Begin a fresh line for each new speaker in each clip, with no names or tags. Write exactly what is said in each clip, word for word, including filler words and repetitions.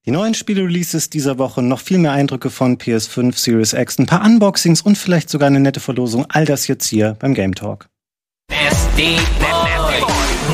Die neuen Spiele-Releases dieser Woche, noch viel mehr Eindrücke von P S fünf, Series X, ein paar Unboxings und vielleicht sogar eine nette Verlosung. All das jetzt hier beim Game Talk.
Nasty Boy.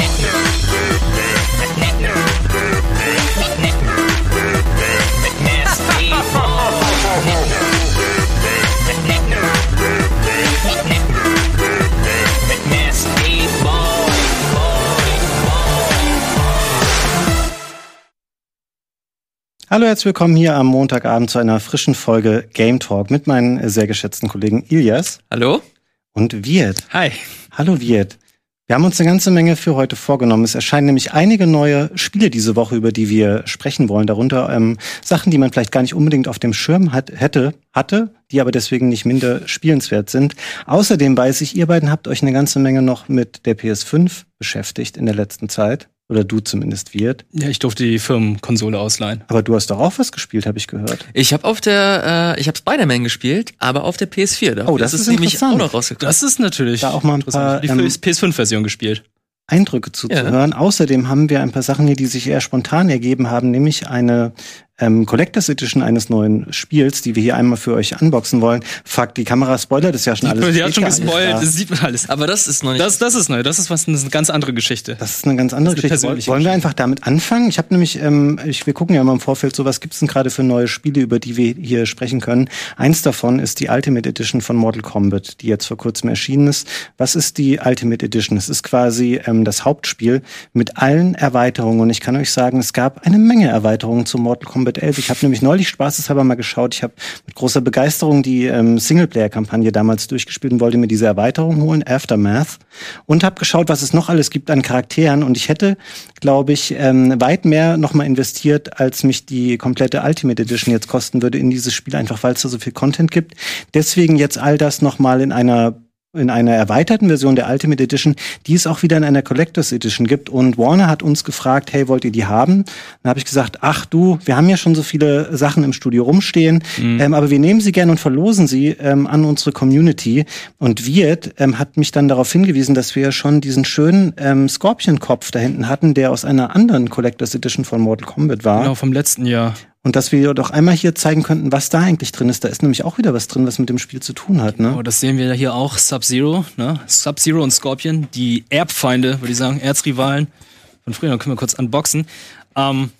Hallo, herzlich willkommen hier am Montagabend zu einer frischen Folge Game Talk mit meinen sehr geschätzten Kollegen Ilias.
Hallo.
Und Wirt.
Hi.
Hallo Wirt. Wir haben uns eine ganze Menge für heute vorgenommen. Es erscheinen nämlich einige neue Spiele diese Woche, über die wir sprechen wollen. Darunter ähm, Sachen, die man vielleicht gar nicht unbedingt auf dem Schirm hat, hätte, hatte, die aber deswegen nicht minder spielenswert sind. Außerdem weiß ich, ihr beiden habt euch eine ganze Menge noch mit der P S fünf beschäftigt in der letzten Zeit. Oder du zumindest, Wirt.
Ja, ich durfte die Firmenkonsole ausleihen.
Aber du hast doch auch was gespielt, habe ich gehört.
Ich habe auf der, äh, ich habe Spider-Man gespielt, aber auf der P S vier.
Oh, das, das ist nämlich
auch noch rausgekommen.
Das ist natürlich
da auch mal ein paar
die
ähm,
P S fünf-Version gespielt.
Eindrücke zuzuhören. Ja. Außerdem haben wir ein paar Sachen hier, die sich eher spontan ergeben haben, nämlich eine ähm, Collectors Edition eines neuen Spiels, die wir hier einmal für euch unboxen wollen. Fuck, die Kamera spoilert das ja schon alles.
Die hat schon gespoilt, das sieht man alles.
Aber das ist noch nicht.
Das, das ist neu, das ist was, das ist eine ganz andere Geschichte.
Das ist eine ganz andere
eine
Geschichte. Wollen, wollen wir einfach damit anfangen? Ich habe nämlich, ähm, ich, wir gucken ja immer im Vorfeld, so was gibt's denn gerade für neue Spiele, über die wir hier sprechen können. Eins davon ist die Ultimate Edition von Mortal Kombat, die jetzt vor kurzem erschienen ist. Was ist die Ultimate Edition? Es ist quasi ähm, das Hauptspiel mit allen Erweiterungen. Und ich kann euch sagen, es gab eine Menge Erweiterungen zu Mortal Kombat elf. Ich habe nämlich neulich spaßeshalber mal geschaut. Ich habe mit großer Begeisterung die ähm, Singleplayer-Kampagne damals durchgespielt und wollte mir diese Erweiterung holen, Aftermath. Und habe geschaut, was es noch alles gibt an Charakteren. Und ich hätte, glaube ich, ähm, weit mehr nochmal investiert, als mich die komplette Ultimate Edition jetzt kosten würde in dieses Spiel, einfach weil es da so viel Content gibt. Deswegen jetzt all das nochmal in einer in einer erweiterten Version der Ultimate Edition, die es auch wieder in einer Collectors Edition gibt. Und Warner hat uns gefragt, hey, wollt ihr die haben? Dann habe ich gesagt, ach du, wir haben ja schon so viele Sachen im Studio rumstehen, mhm. ähm, aber wir nehmen sie gerne und verlosen sie ähm, an unsere Community. Und Wirt ähm, hat mich dann darauf hingewiesen, dass wir ja schon diesen schönen ähm, Scorpion-Kopf da hinten hatten, der aus einer anderen Collectors Edition von Mortal Kombat war.
Genau, vom letzten Jahr.
Und dass wir doch einmal hier zeigen könnten, was da eigentlich drin ist. Da ist nämlich auch wieder was drin, was mit dem Spiel zu tun hat, ne?
Oh, das sehen wir hier auch. Sub-Zero, ne? Sub-Zero und Scorpion, die Erbfeinde, würde ich sagen, Erzrivalen von früher. Dann können wir kurz unboxen. Ähm,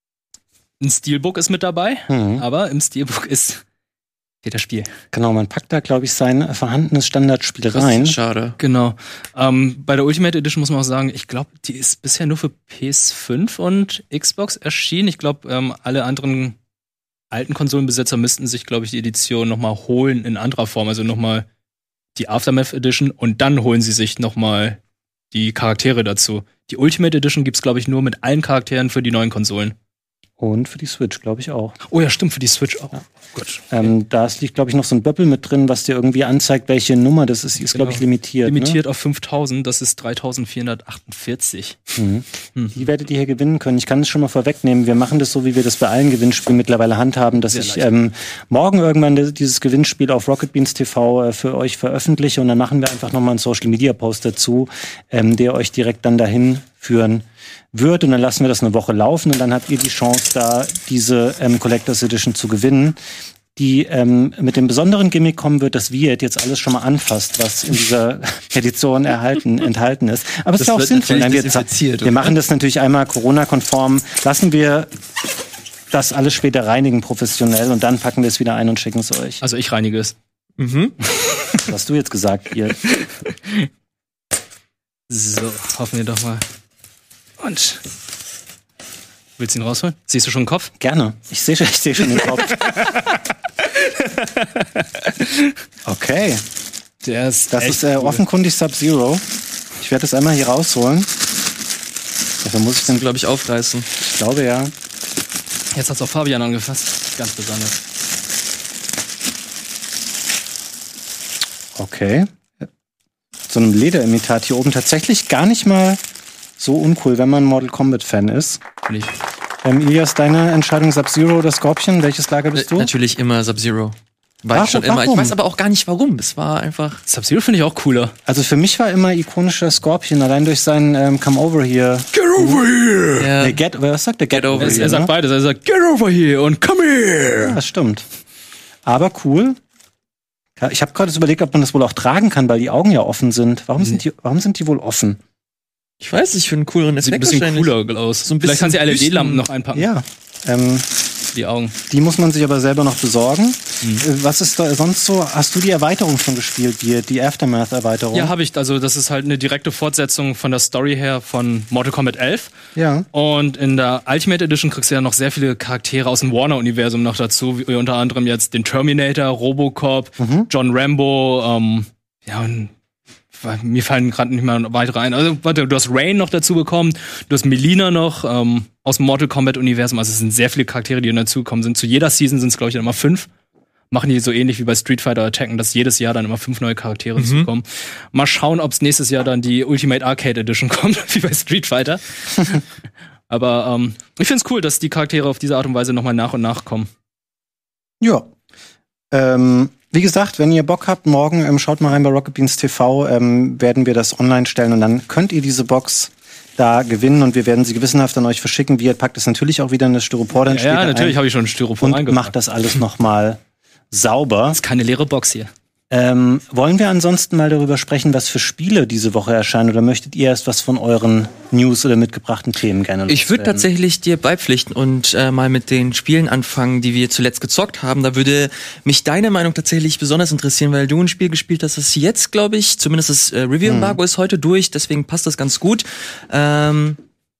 ein Steelbook ist mit dabei, mhm. aber im Steelbook ist steht das Spiel.
Genau, man packt da, glaube ich, sein vorhandenes Standardspiel rein.
Das ist schade.
Genau. Ähm, bei der Ultimate Edition muss man auch sagen, ich glaube, die ist bisher nur für P S fünf und Xbox erschienen. Ich glaube, ähm, alle anderen alten Konsolenbesitzer müssten sich, glaube ich, die Edition nochmal holen in anderer Form. Also nochmal die Aftermath Edition und dann holen sie sich nochmal die Charaktere dazu. Die Ultimate Edition gibt's, glaube ich, nur mit allen Charakteren für die neuen Konsolen.
Und für die Switch, glaube ich, auch.
Oh ja, stimmt, für die Switch auch.
Ja. Gut. Ähm, da liegt, glaube ich, noch so ein Böppel mit drin, was dir irgendwie anzeigt, welche Nummer das ist. Die ist, genau. glaube ich, limitiert.
Limitiert
ne?
auf fünftausend, das ist dreitausendvierhundertachtundvierzig.
Mhm. Mhm. Die werdet ihr hier gewinnen können. Ich kann es schon mal vorwegnehmen. Wir machen das so, wie wir das bei allen Gewinnspielen mittlerweile handhaben, dass Sehr ich ähm, morgen irgendwann dieses Gewinnspiel auf Rocket Beans T V äh, für euch veröffentliche und dann machen wir einfach nochmal einen Social Media Post dazu, ähm, der euch direkt dann dahin führen wird und dann lassen wir das eine Woche laufen und dann habt ihr die Chance, da diese ähm, Collectors Edition zu gewinnen, die ähm, mit dem besonderen Gimmick kommen wird, dass Wirt jetzt alles schon mal anfasst, was in dieser Edition erhalten, enthalten ist. Aber es ist ja auch sinnvoll. Nein, wir, wir machen das natürlich einmal Corona-konform. Lassen wir das alles später reinigen professionell und dann packen wir es wieder ein und schicken es euch.
Also ich reinige es.
Mhm.
Was hast du jetzt gesagt, Wirt?
So, hoffen wir doch mal. Und willst du ihn rausholen? Siehst du schon den Kopf?
Gerne. Ich sehe ich seh schon den Kopf. Okay.
Der ist
das ist äh, cool. Offenkundig Sub-Zero. Ich werde das einmal hier rausholen. Dafür muss ich den,
glaube ich, aufreißen.
Ich glaube, ja.
Jetzt hat's auch Fabian angefasst. Ganz besonders.
Okay. So einem Lederimitat hier oben tatsächlich gar nicht mal so uncool, wenn man Mortal Kombat-Fan ist.
Natürlich.
Ähm, Ilias, deine Entscheidung Sub-Zero oder Scorpion? Welches Lager bist du?
Natürlich immer Sub-Zero. War
Warum-
ich schon immer.
warum?
Ich weiß aber auch gar nicht warum. Es war einfach.
Sub-Zero finde ich auch cooler.
Also für mich war immer ikonischer Scorpion, allein durch seinen ähm, Come Over Here.
Get over here!
Ja.
Nee, get, was sagt der? Get, over
Er,
here.
er sagt
ne?
beides. Er sagt, get over here und come here!
Ja, das stimmt. Aber cool. Ja, ich habe gerade überlegt, ob man das wohl auch tragen kann, weil die Augen ja offen sind. Warum sind die, warum sind die wohl offen?
Ich weiß nicht, für einen cooleren
Sieht ein
Effekt
bisschen
wahrscheinlich.
cooler aus.
So ein
Vielleicht kannst du
bisschen
L E D-Lampen noch einpacken.
Ja. Ähm,
für die Augen.
die muss man sich aber selber noch besorgen. Äh, Was ist da sonst so? Hast du die Erweiterung schon gespielt, die, die Aftermath-Erweiterung?
Ja, habe ich. Also das ist halt eine direkte Fortsetzung von der Story her von Mortal Kombat elf.
Ja.
Und in der Ultimate Edition kriegst du ja noch sehr viele Charaktere aus dem Warner-Universum noch dazu, wie unter anderem jetzt den Terminator, Robocop,
Mhm.
John Rambo, ähm, ja, und mir fallen gerade nicht mehr weitere ein. Also, warte, du hast Rain noch dazu bekommen, du hast Melina noch ähm, aus dem Mortal Kombat-Universum. Also es sind sehr viele Charaktere, die dazugekommen sind. Zu jeder Season sind es, glaube ich, dann immer fünf. Machen die so ähnlich wie bei Street Fighter Attacken, dass jedes Jahr dann immer fünf neue Charaktere
Mhm.
dazukommen. Mal schauen, ob es nächstes Jahr dann die Ultimate Arcade Edition kommt, wie bei Street Fighter. Aber ähm, ich find's cool, dass die Charaktere auf diese Art und Weise nochmal nach und nach kommen.
Ja. Ähm, wie gesagt, wenn ihr Bock habt, morgen ähm, schaut mal rein bei Rocket Beans T V, ähm, werden wir das online stellen und dann könnt ihr diese Box da gewinnen und wir werden sie gewissenhaft an euch verschicken. Wir packt es natürlich auch wieder in das Styropor dann
Ja,
später
ja natürlich
ein
habe ich schon Styropor
und
eingepackt.
macht das alles nochmal sauber.
Das ist keine leere Box hier.
Ähm, wollen wir ansonsten mal darüber sprechen, was für Spiele diese Woche erscheinen oder möchtet ihr erst was von euren News oder mitgebrachten Themen gerne
Ich würde
loswerden?
tatsächlich dir beipflichten und äh, mal mit den Spielen anfangen, die wir zuletzt gezockt haben. Da würde mich deine Meinung tatsächlich besonders interessieren, weil du ein Spiel gespielt hast, das jetzt, glaube ich, zumindest das äh, Review-Embargo ist heute durch, deswegen passt das ganz gut. Ähm,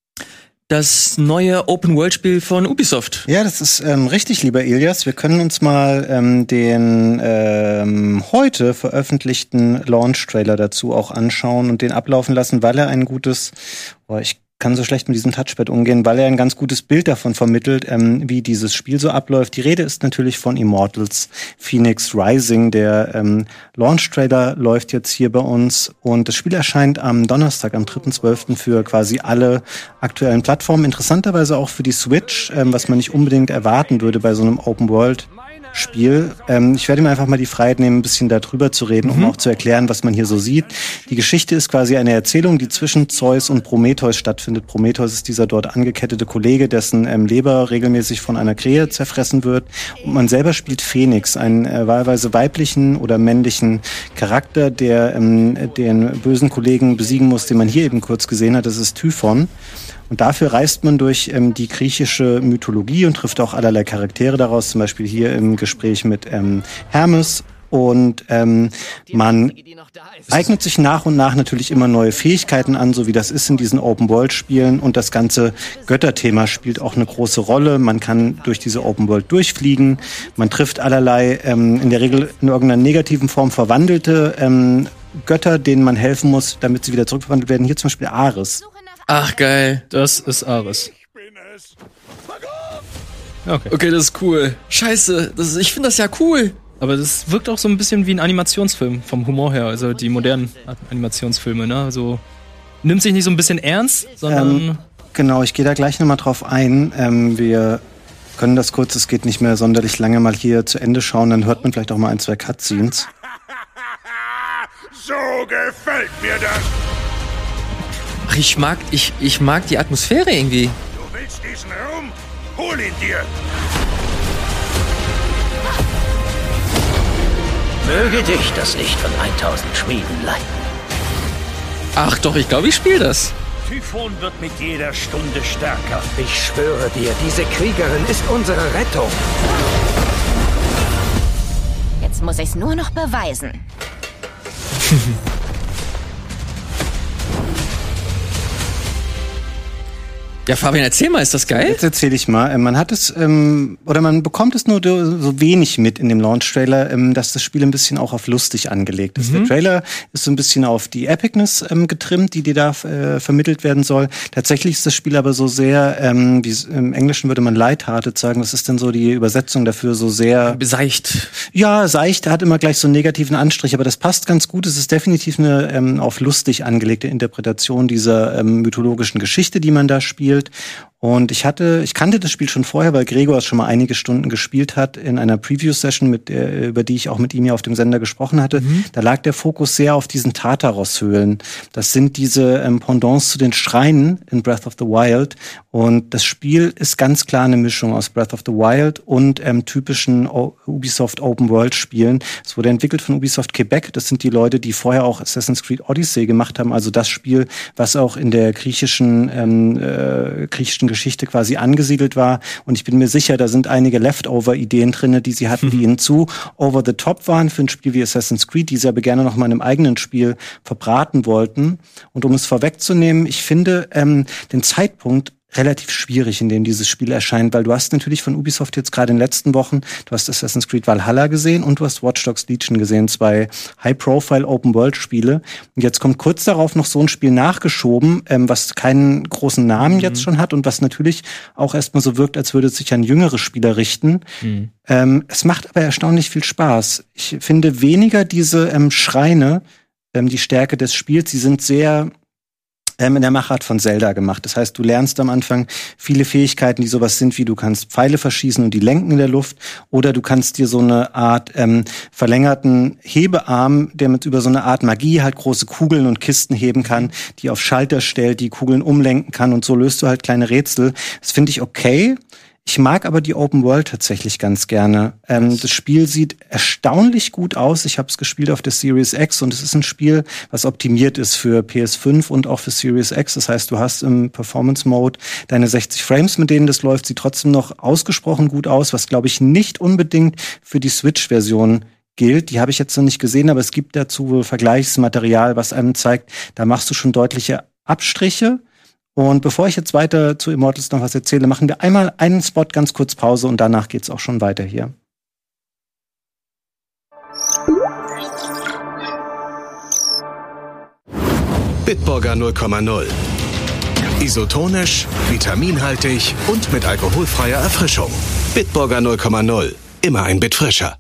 das neue Open-World-Spiel von Ubisoft.
Ja, das ist ähm, richtig, lieber Ilias. Wir können uns mal ähm, den ähm, heute veröffentlichten Launch-Trailer dazu auch anschauen und den ablaufen lassen, weil er ein gutes, oh, ich kann so schlecht mit diesem Touchpad umgehen, weil er ein ganz gutes Bild davon vermittelt, ähm, wie dieses Spiel so abläuft. Die Rede ist natürlich von Immortals Phoenix Rising. Der ähm, Launch-Trailer läuft jetzt hier bei uns und das Spiel erscheint am Donnerstag, am dritten zwölften für quasi alle aktuellen Plattformen. Interessanterweise auch für die Switch, ähm, was man nicht unbedingt erwarten würde bei so einem Open-World Spiel. Ähm, ich werde mir einfach mal die Freiheit nehmen, ein bisschen darüber zu reden, um auch zu erklären, was man hier so sieht. Die Geschichte ist quasi eine Erzählung, die zwischen Zeus und Prometheus stattfindet. Prometheus ist dieser dort angekettete Kollege, dessen ähm, Leber regelmäßig von einer Krähe zerfressen wird. Und man selber spielt Phoenix, einen äh, wahlweise weiblichen oder männlichen Charakter, der ähm, den bösen Kollegen besiegen muss, den man hier eben kurz gesehen hat. Das ist Typhon. Und dafür reist man durch ähm, die griechische Mythologie und trifft auch allerlei Charaktere daraus, zum Beispiel hier im Gespräch mit ähm, Hermes. Und ähm, man eignet sich nach und nach natürlich immer neue Fähigkeiten an, so wie das ist in diesen Open-World-Spielen. Und das ganze Götterthema spielt auch eine große Rolle. Man kann durch diese Open-World durchfliegen. Man trifft allerlei, ähm, in der Regel in irgendeiner negativen Form verwandelte ähm, Götter, denen man helfen muss, damit sie wieder zurückverwandelt werden. Hier zum Beispiel Ares.
Ach, geil.
Das ist Ares. Okay.
Okay, das ist cool. Scheiße, das ist, ich finde das ja cool.
Aber das wirkt auch so ein bisschen wie ein Animationsfilm vom Humor her, also die modernen Animationsfilme, ne? Also nimmt sich nicht so ein bisschen ernst, sondern
Ähm, genau, ich gehe da gleich nochmal drauf ein. Ähm, wir können das kurz, es geht nicht mehr sonderlich lange, mal hier zu Ende schauen, dann hört man vielleicht auch mal ein, zwei Cutscenes.
So gefällt mir das.
Ach, ich mag, ich, ich mag die Atmosphäre irgendwie.
Du willst diesen Raum? Hol ihn dir.
Möge dich das Licht von tausend Schmieden leiten.
Ach doch, ich glaube, ich spiele das.
Typhon wird mit jeder Stunde stärker.
Ich schwöre dir, diese Kriegerin ist unsere Rettung.
Jetzt muss ich's nur noch beweisen.
Ja, Fabian, erzähl mal, ist das geil?
Jetzt erzähle ich mal. Ähm, Man hat es, ähm, oder man bekommt es nur so wenig mit in dem Launch-Trailer, ähm, dass das Spiel ein bisschen auch auf lustig angelegt ist. Der Trailer ist so ein bisschen auf die Epicness ähm, getrimmt, die dir da äh, vermittelt werden soll. Tatsächlich ist das Spiel aber so sehr, ähm, wie im Englischen würde man lighthearted sagen, was ist denn so die Übersetzung dafür, so sehr...
Beseicht.
Ja, seicht, hat immer gleich so einen negativen Anstrich, aber das passt ganz gut. Es ist definitiv eine ähm, auf lustig angelegte Interpretation dieser ähm, mythologischen Geschichte, die man da spielt. Und ich hatte, ich kannte das Spiel schon vorher, weil Gregor es schon mal einige Stunden gespielt hat in einer Preview-Session, mit der, über die ich auch mit ihm hier auf dem Sender gesprochen hatte. Mhm. Da lag der Fokus sehr auf diesen Tartaros-Höhlen. Das sind diese ähm, Pendants zu den Schreinen in Breath of the Wild. Und das Spiel ist ganz klar eine Mischung aus Breath of the Wild und ähm, typischen o- Ubisoft Open-World-Spielen. Es wurde entwickelt von Ubisoft Quebec. Das sind die Leute, die vorher auch Assassin's Creed Odyssey gemacht haben. Also das Spiel, was auch in der griechischen, ähm, äh, griechischen Geschichte quasi angesiedelt war. Und ich bin mir sicher, da sind einige Leftover-Ideen drinne, die sie hatten, die ihnen zu over the top waren für ein Spiel wie Assassin's Creed, die sie aber gerne noch mal in einem eigenen Spiel verbraten wollten. Und um es vorwegzunehmen, ich finde ähm, den Zeitpunkt relativ schwierig, in dem dieses Spiel erscheint, weil du hast natürlich von Ubisoft jetzt gerade in den letzten Wochen, du hast Assassin's Creed Valhalla gesehen und du hast Watch Dogs Legion gesehen, zwei High-Profile Open-World-Spiele. Und jetzt kommt kurz darauf noch so ein Spiel nachgeschoben, ähm, was keinen großen Namen mhm. jetzt schon hat und was natürlich auch erstmal so wirkt, als würde es sich an jüngere Spieler richten. Mhm. Ähm, es macht aber erstaunlich viel Spaß. Ich finde weniger diese ähm, Schreine, ähm, die Stärke des Spiels, sie sind sehr in der Machart von Zelda gemacht. Das heißt, du lernst am Anfang viele Fähigkeiten, die sowas sind wie du kannst Pfeile verschießen und die lenken in der Luft oder du kannst dir so eine Art ähm, verlängerten Hebearm, der mit über so eine Art Magie halt große Kugeln und Kisten heben kann, die auf Schalter stellt, die Kugeln umlenken kann und so löst du halt kleine Rätsel. Das finde ich okay. Ich mag aber die Open World tatsächlich ganz gerne. Ähm, das Spiel sieht erstaunlich gut aus. Ich habe es gespielt auf der Series X und es ist ein Spiel, was optimiert ist für P S fünf und auch für Series X. Das heißt, du hast im Performance Mode deine sechzig Frames, mit denen das läuft. Sieht trotzdem noch ausgesprochen gut aus, was, glaube ich, nicht unbedingt für die Switch-Version gilt. Die habe ich jetzt noch nicht gesehen, aber es gibt dazu wohl Vergleichsmaterial, was einem zeigt, da machst du schon deutliche Abstriche. Und bevor ich jetzt weiter zu Immortals noch was erzähle, machen wir einmal einen Spot, ganz kurz Pause und danach geht's auch schon weiter hier.
Bitburger null Komma null. Isotonisch, vitaminhaltig und mit alkoholfreier Erfrischung. Bitburger null Komma null. Immer ein Bit frischer.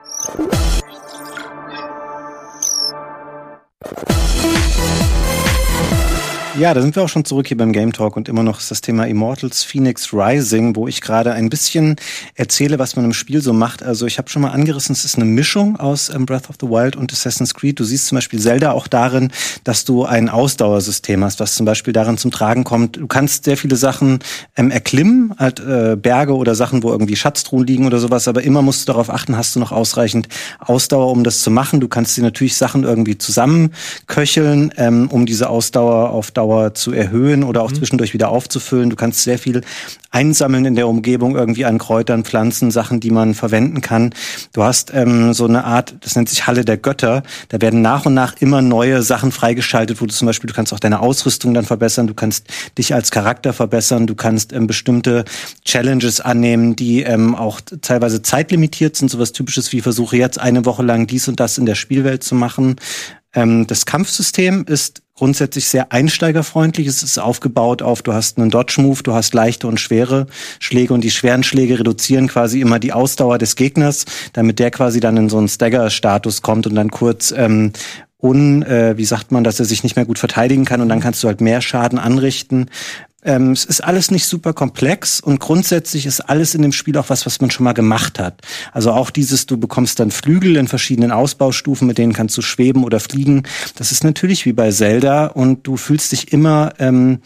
Ja, da sind wir auch schon zurück hier beim Game Talk und immer noch ist das Thema Immortals Phoenix Rising, wo ich gerade ein bisschen erzähle, was man im Spiel so macht. Also ich habe schon mal angerissen, es ist eine Mischung aus ähm, Breath of the Wild und Assassin's Creed. Du siehst zum Beispiel Zelda auch darin, dass du ein Ausdauersystem hast, was zum Beispiel darin zum Tragen kommt. Du kannst sehr viele Sachen ähm, erklimmen, halt äh, Berge oder Sachen, wo irgendwie Schatztruhen liegen oder sowas, aber immer musst du darauf achten, hast du noch ausreichend Ausdauer, um das zu machen. Du kannst dir natürlich Sachen irgendwie zusammenköcheln, ähm, um diese Ausdauer auf Dauer zu erhöhen oder auch mhm. zwischendurch wieder aufzufüllen. Du kannst sehr viel einsammeln in der Umgebung irgendwie an Kräutern, Pflanzen, Sachen, die man verwenden kann. Du hast ähm, so eine Art, das nennt sich Halle der Götter. Da werden nach und nach immer neue Sachen freigeschaltet, wo du zum Beispiel, du kannst auch deine Ausrüstung dann verbessern, du kannst dich als Charakter verbessern, du kannst ähm, bestimmte Challenges annehmen, die ähm, auch teilweise zeitlimitiert sind, sowas Typisches wie versuche jetzt eine Woche lang dies und das in der Spielwelt zu machen. Ähm, das Kampfsystem ist grundsätzlich sehr einsteigerfreundlich. Es ist aufgebaut auf, du hast einen Dodge-Move, du hast leichte und schwere Schläge und die schweren Schläge reduzieren quasi immer die Ausdauer des Gegners, damit der quasi dann in so einen Stagger-Status kommt und dann kurz ähm, un, äh, wie sagt man, dass er sich nicht mehr gut verteidigen kann und dann kannst du halt mehr Schaden anrichten. Ähm, es ist alles nicht super komplex und grundsätzlich ist alles in dem Spiel auch was, was man schon mal gemacht hat. Also auch dieses, du bekommst dann Flügel in verschiedenen Ausbaustufen, mit denen kannst du schweben oder fliegen. Das ist natürlich wie bei Zelda und du fühlst dich immer ähm,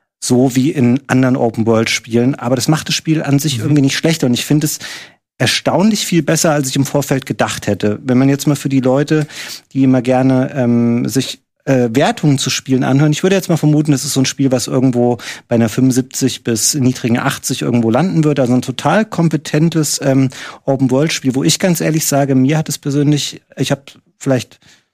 so wie in anderen Open-World-Spielen, aber das macht das Spiel an sich mhm. irgendwie nicht schlechter und ich finde es erstaunlich viel besser, als ich im Vorfeld gedacht hätte. Wenn man jetzt mal für die Leute, die immer gerne ähm, sich Äh, Wertungen zu Spielen anhören. Ich würde jetzt mal vermuten, das ist so ein Spiel, was irgendwo bei einer fünfundsiebzig bis niedrigen achtzig irgendwo landen wird. Also ein total kompetentes ähm, Open-World-Spiel, wo ich ganz ehrlich sage, mir hat es persönlich, ich habe vielleicht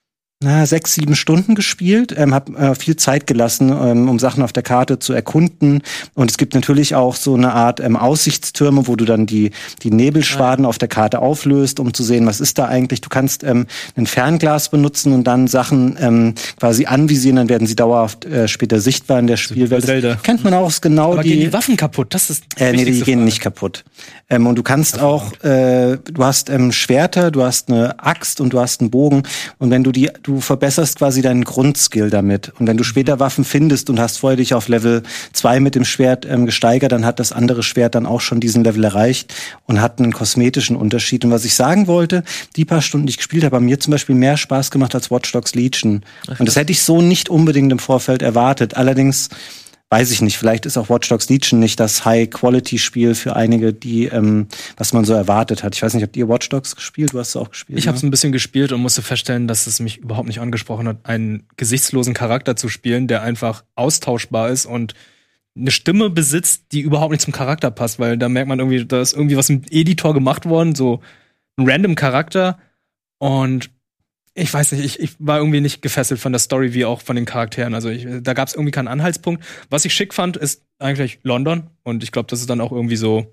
na, sechs, sieben Stunden gespielt, ähm, habe äh, viel Zeit gelassen, ähm, um Sachen auf der Karte zu erkunden. Und es gibt natürlich auch so eine Art ähm, Aussichtstürme, wo du dann die die Nebelschwaden ja. auf der Karte auflöst, um zu sehen, was ist da eigentlich. Du kannst ähm, ein Fernglas benutzen und dann Sachen ähm, quasi anvisieren, dann werden sie dauerhaft äh, später sichtbar in der Spielwelt. Das kennt man auch genau.
Aber
die,
gehen die Waffen kaputt? Das ist
äh, nee, die gehen nicht kaputt. Ähm, und du kannst auch, äh, du hast ähm, Schwerter, du hast eine Axt und du hast einen Bogen. Und wenn du die du verbesserst quasi deinen Grundskill damit. Und wenn du später Waffen findest und hast vorher dich auf Level zwei mit dem Schwert ähm, gesteigert, dann hat das andere Schwert dann auch schon diesen Level erreicht und hat einen kosmetischen Unterschied. Und was ich sagen wollte, die paar Stunden, die ich gespielt habe, haben mir zum Beispiel mehr Spaß gemacht als Watch Dogs Legion. Ach, und das hätte ich so nicht unbedingt im Vorfeld erwartet. Allerdings weiß ich nicht, vielleicht ist auch Watch Dogs Legion nicht das High-Quality-Spiel für einige, die ähm, was man so erwartet hat. Ich weiß nicht, habt ihr Watch Dogs gespielt? Du hast es auch gespielt.
Ich
ne?
habe es ein bisschen gespielt und musste feststellen, dass es mich überhaupt nicht angesprochen hat, einen gesichtslosen Charakter zu spielen, der einfach austauschbar ist und eine Stimme besitzt, die überhaupt nicht zum Charakter passt, weil da merkt man irgendwie, da ist irgendwie was im Editor gemacht worden, so ein random Charakter und ich weiß nicht, ich, ich war irgendwie nicht gefesselt von der Story wie auch von den Charakteren. Also ich, da gab es irgendwie keinen Anhaltspunkt. Was ich schick fand, ist eigentlich London. Und ich glaube, das ist dann auch irgendwie so,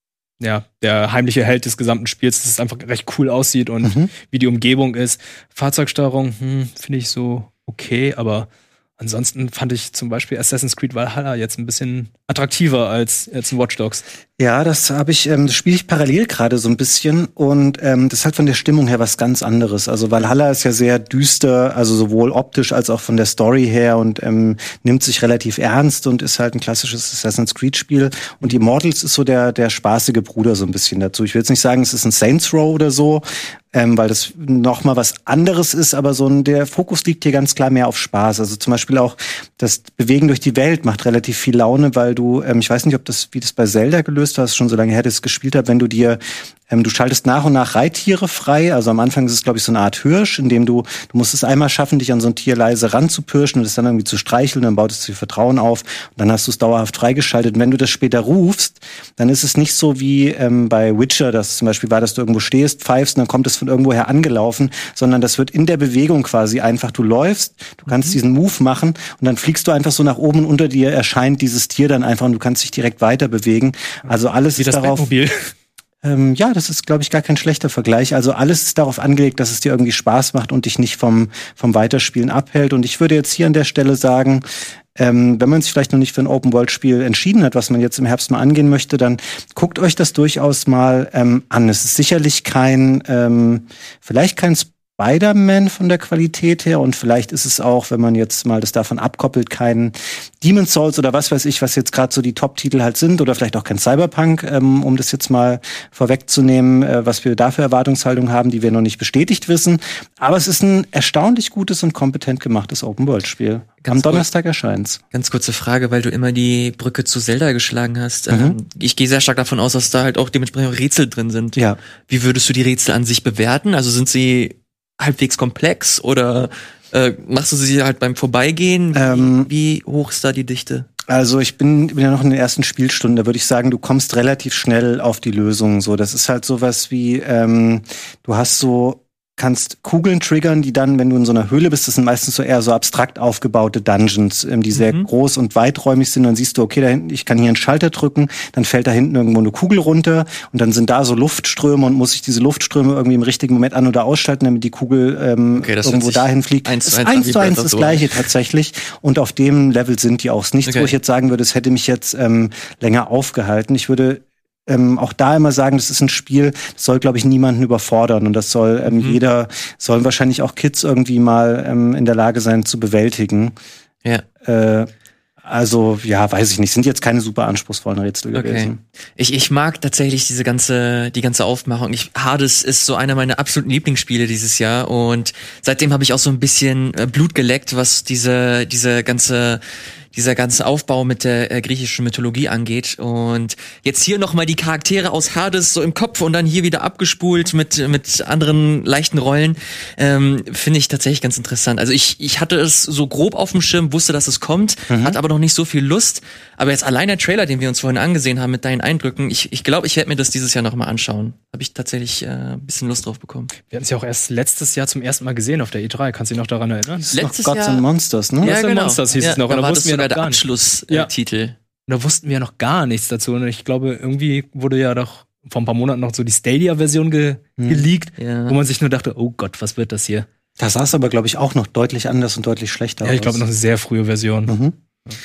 ja, der heimliche Held des gesamten Spiels, dass es einfach recht cool aussieht und mhm. wie die Umgebung ist. Fahrzeugsteuerung, hm, finde ich so okay, aber ansonsten fand ich zum Beispiel Assassin's Creed Valhalla jetzt ein bisschen attraktiver als jetzt Watch Dogs.
Ja, das habe ich, ähm, das spiele ich parallel gerade so ein bisschen und ähm, das ist halt von der Stimmung her was ganz anderes. Also Valhalla ist ja sehr düster, also sowohl optisch als auch von der Story her und ähm, nimmt sich relativ ernst und ist halt ein klassisches Assassin's Creed Spiel. Und Immortals ist so der der spaßige Bruder so ein bisschen dazu. Ich will jetzt nicht sagen, es ist ein Saints Row oder so, ähm, weil das noch mal was anderes ist, aber so ein, der Fokus liegt hier ganz klar mehr auf Spaß. Also zum Beispiel auch das Bewegen durch die Welt macht relativ viel Laune, weil du, ähm, ich weiß nicht, ob das wie das bei Zelda gelöst war, ist schon so lange her, dass ich es gespielt habe, wenn du dir Ähm, du schaltest nach und nach Reittiere frei. Also am Anfang ist es, glaube ich, so eine Art Hirsch, in dem du, du musst es einmal schaffen, dich an so ein Tier leise ranzupirschen und es dann irgendwie zu streicheln, dann baut es dir Vertrauen auf und dann hast du es dauerhaft freigeschaltet. Und wenn du das später rufst, dann ist es nicht so wie ähm, bei Witcher, das zum Beispiel war, dass du irgendwo stehst, pfeifst und dann kommt es von irgendwoher angelaufen, sondern das wird in der Bewegung quasi einfach, du läufst, du kannst mhm. diesen Move machen und dann fliegst du einfach so nach oben und unter dir erscheint dieses Tier dann einfach und du kannst dich direkt weiter bewegen. Also alles
wie
ist
das
darauf...
Batmobil.
Ähm, ja, das ist, glaube ich, gar kein schlechter Vergleich. Also alles ist darauf angelegt, dass es dir irgendwie Spaß macht und dich nicht vom vom Weiterspielen abhält. Und ich würde jetzt hier an der Stelle sagen, ähm, wenn man sich vielleicht noch nicht für ein Open-World-Spiel entschieden hat, was man jetzt im Herbst mal angehen möchte, dann guckt euch das durchaus mal ähm, an. Es ist sicherlich kein, ähm, vielleicht kein Spider-Man von der Qualität her und vielleicht ist es auch, wenn man jetzt mal das davon abkoppelt, kein Demon's Souls oder was weiß ich, was jetzt gerade so die Top-Titel halt sind oder vielleicht auch kein Cyberpunk, ähm, um das jetzt mal vorwegzunehmen, äh, was wir da für Erwartungshaltung haben, die wir noch nicht bestätigt wissen. Aber es ist ein erstaunlich gutes und kompetent gemachtes Open-World-Spiel. Am Donnerstag erscheint's.
Ganz kurze Frage, weil du immer die Brücke zu Zelda geschlagen hast. Mhm. Ähm, ich gehe sehr stark davon aus, dass da halt auch dementsprechend Rätsel drin sind.
Ja.
Wie würdest du die Rätsel an sich bewerten? Also sind sie halbwegs komplex oder äh, machst du sie halt beim Vorbeigehen? Wie, ähm, wie hoch ist da die Dichte?
Also ich bin, bin ja noch in den ersten Spielstunden, da würde ich sagen, du kommst relativ schnell auf die Lösung. So, das ist halt sowas wie, ähm, du hast so kannst Kugeln triggern, die dann, wenn du in so einer Höhle bist, das sind meistens so eher so abstrakt aufgebaute Dungeons, die sehr mhm. groß und weiträumig sind. Dann siehst du, okay, da hinten, ich kann hier einen Schalter drücken, dann fällt da hinten irgendwo eine Kugel runter und dann sind da so Luftströme und muss ich diese Luftströme irgendwie im richtigen Moment an- oder ausschalten, damit die Kugel ähm, okay, irgendwo dahin fliegt.
Eins
das ist eins zu eins das Gleiche tatsächlich. Und auf dem Level sind die auch. Nichts, okay. wo ich jetzt sagen würde, es hätte mich jetzt ähm, länger aufgehalten. Ich würde Ähm, auch da immer sagen, das ist ein Spiel, das soll, glaube ich, niemanden überfordern und das soll ähm, mhm. jeder, sollen wahrscheinlich auch Kids irgendwie mal ähm, in der Lage sein zu bewältigen.
Ja.
Äh, also, ja, weiß ich nicht, sind jetzt keine super anspruchsvollen Rätsel
okay.
gewesen.
Ich, ich mag tatsächlich diese ganze, die ganze Aufmachung. Ich, Hades ist so einer meiner absoluten Lieblingsspiele dieses Jahr und seitdem habe ich auch so ein bisschen äh, Blut geleckt, was diese, diese ganze, dieser ganze Aufbau mit der äh, griechischen Mythologie angeht. Und jetzt hier nochmal die Charaktere aus Hades so im Kopf und dann hier wieder abgespult mit mit anderen leichten Rollen, ähm, finde ich tatsächlich ganz interessant. Also ich ich hatte es so grob auf dem Schirm, wusste, dass es kommt, mhm. hat aber noch nicht so viel Lust. Aber jetzt allein der Trailer, den wir uns vorhin angesehen haben mit deinen Eindrücken, ich ich glaube, ich werde mir das dieses Jahr nochmal anschauen. Habe ich tatsächlich äh, ein bisschen Lust drauf bekommen.
Wir haben es ja auch erst letztes Jahr zum ersten Mal gesehen auf der E drei. Kannst du dich noch daran erinnern?
Letztes
Gods
Jahr
and Monsters, ne?
Ja,
Gods
genau.
and Monsters hieß
ja,
es noch.
Da
und da
war
wussten
das
wir
sogar
noch
der
gar
Abschlusstitel.
Ja. Und da wussten wir noch gar nichts dazu. Und ich glaube, irgendwie wurde ja doch vor ein paar Monaten noch so die Stadia-Version ge- hm. geleakt, ja. wo man sich nur dachte, oh Gott, was wird das hier?
Da sah es aber, glaube ich, auch noch deutlich anders und deutlich schlechter aus.
Ja, ich glaube, noch eine sehr frühe Version.
Mhm.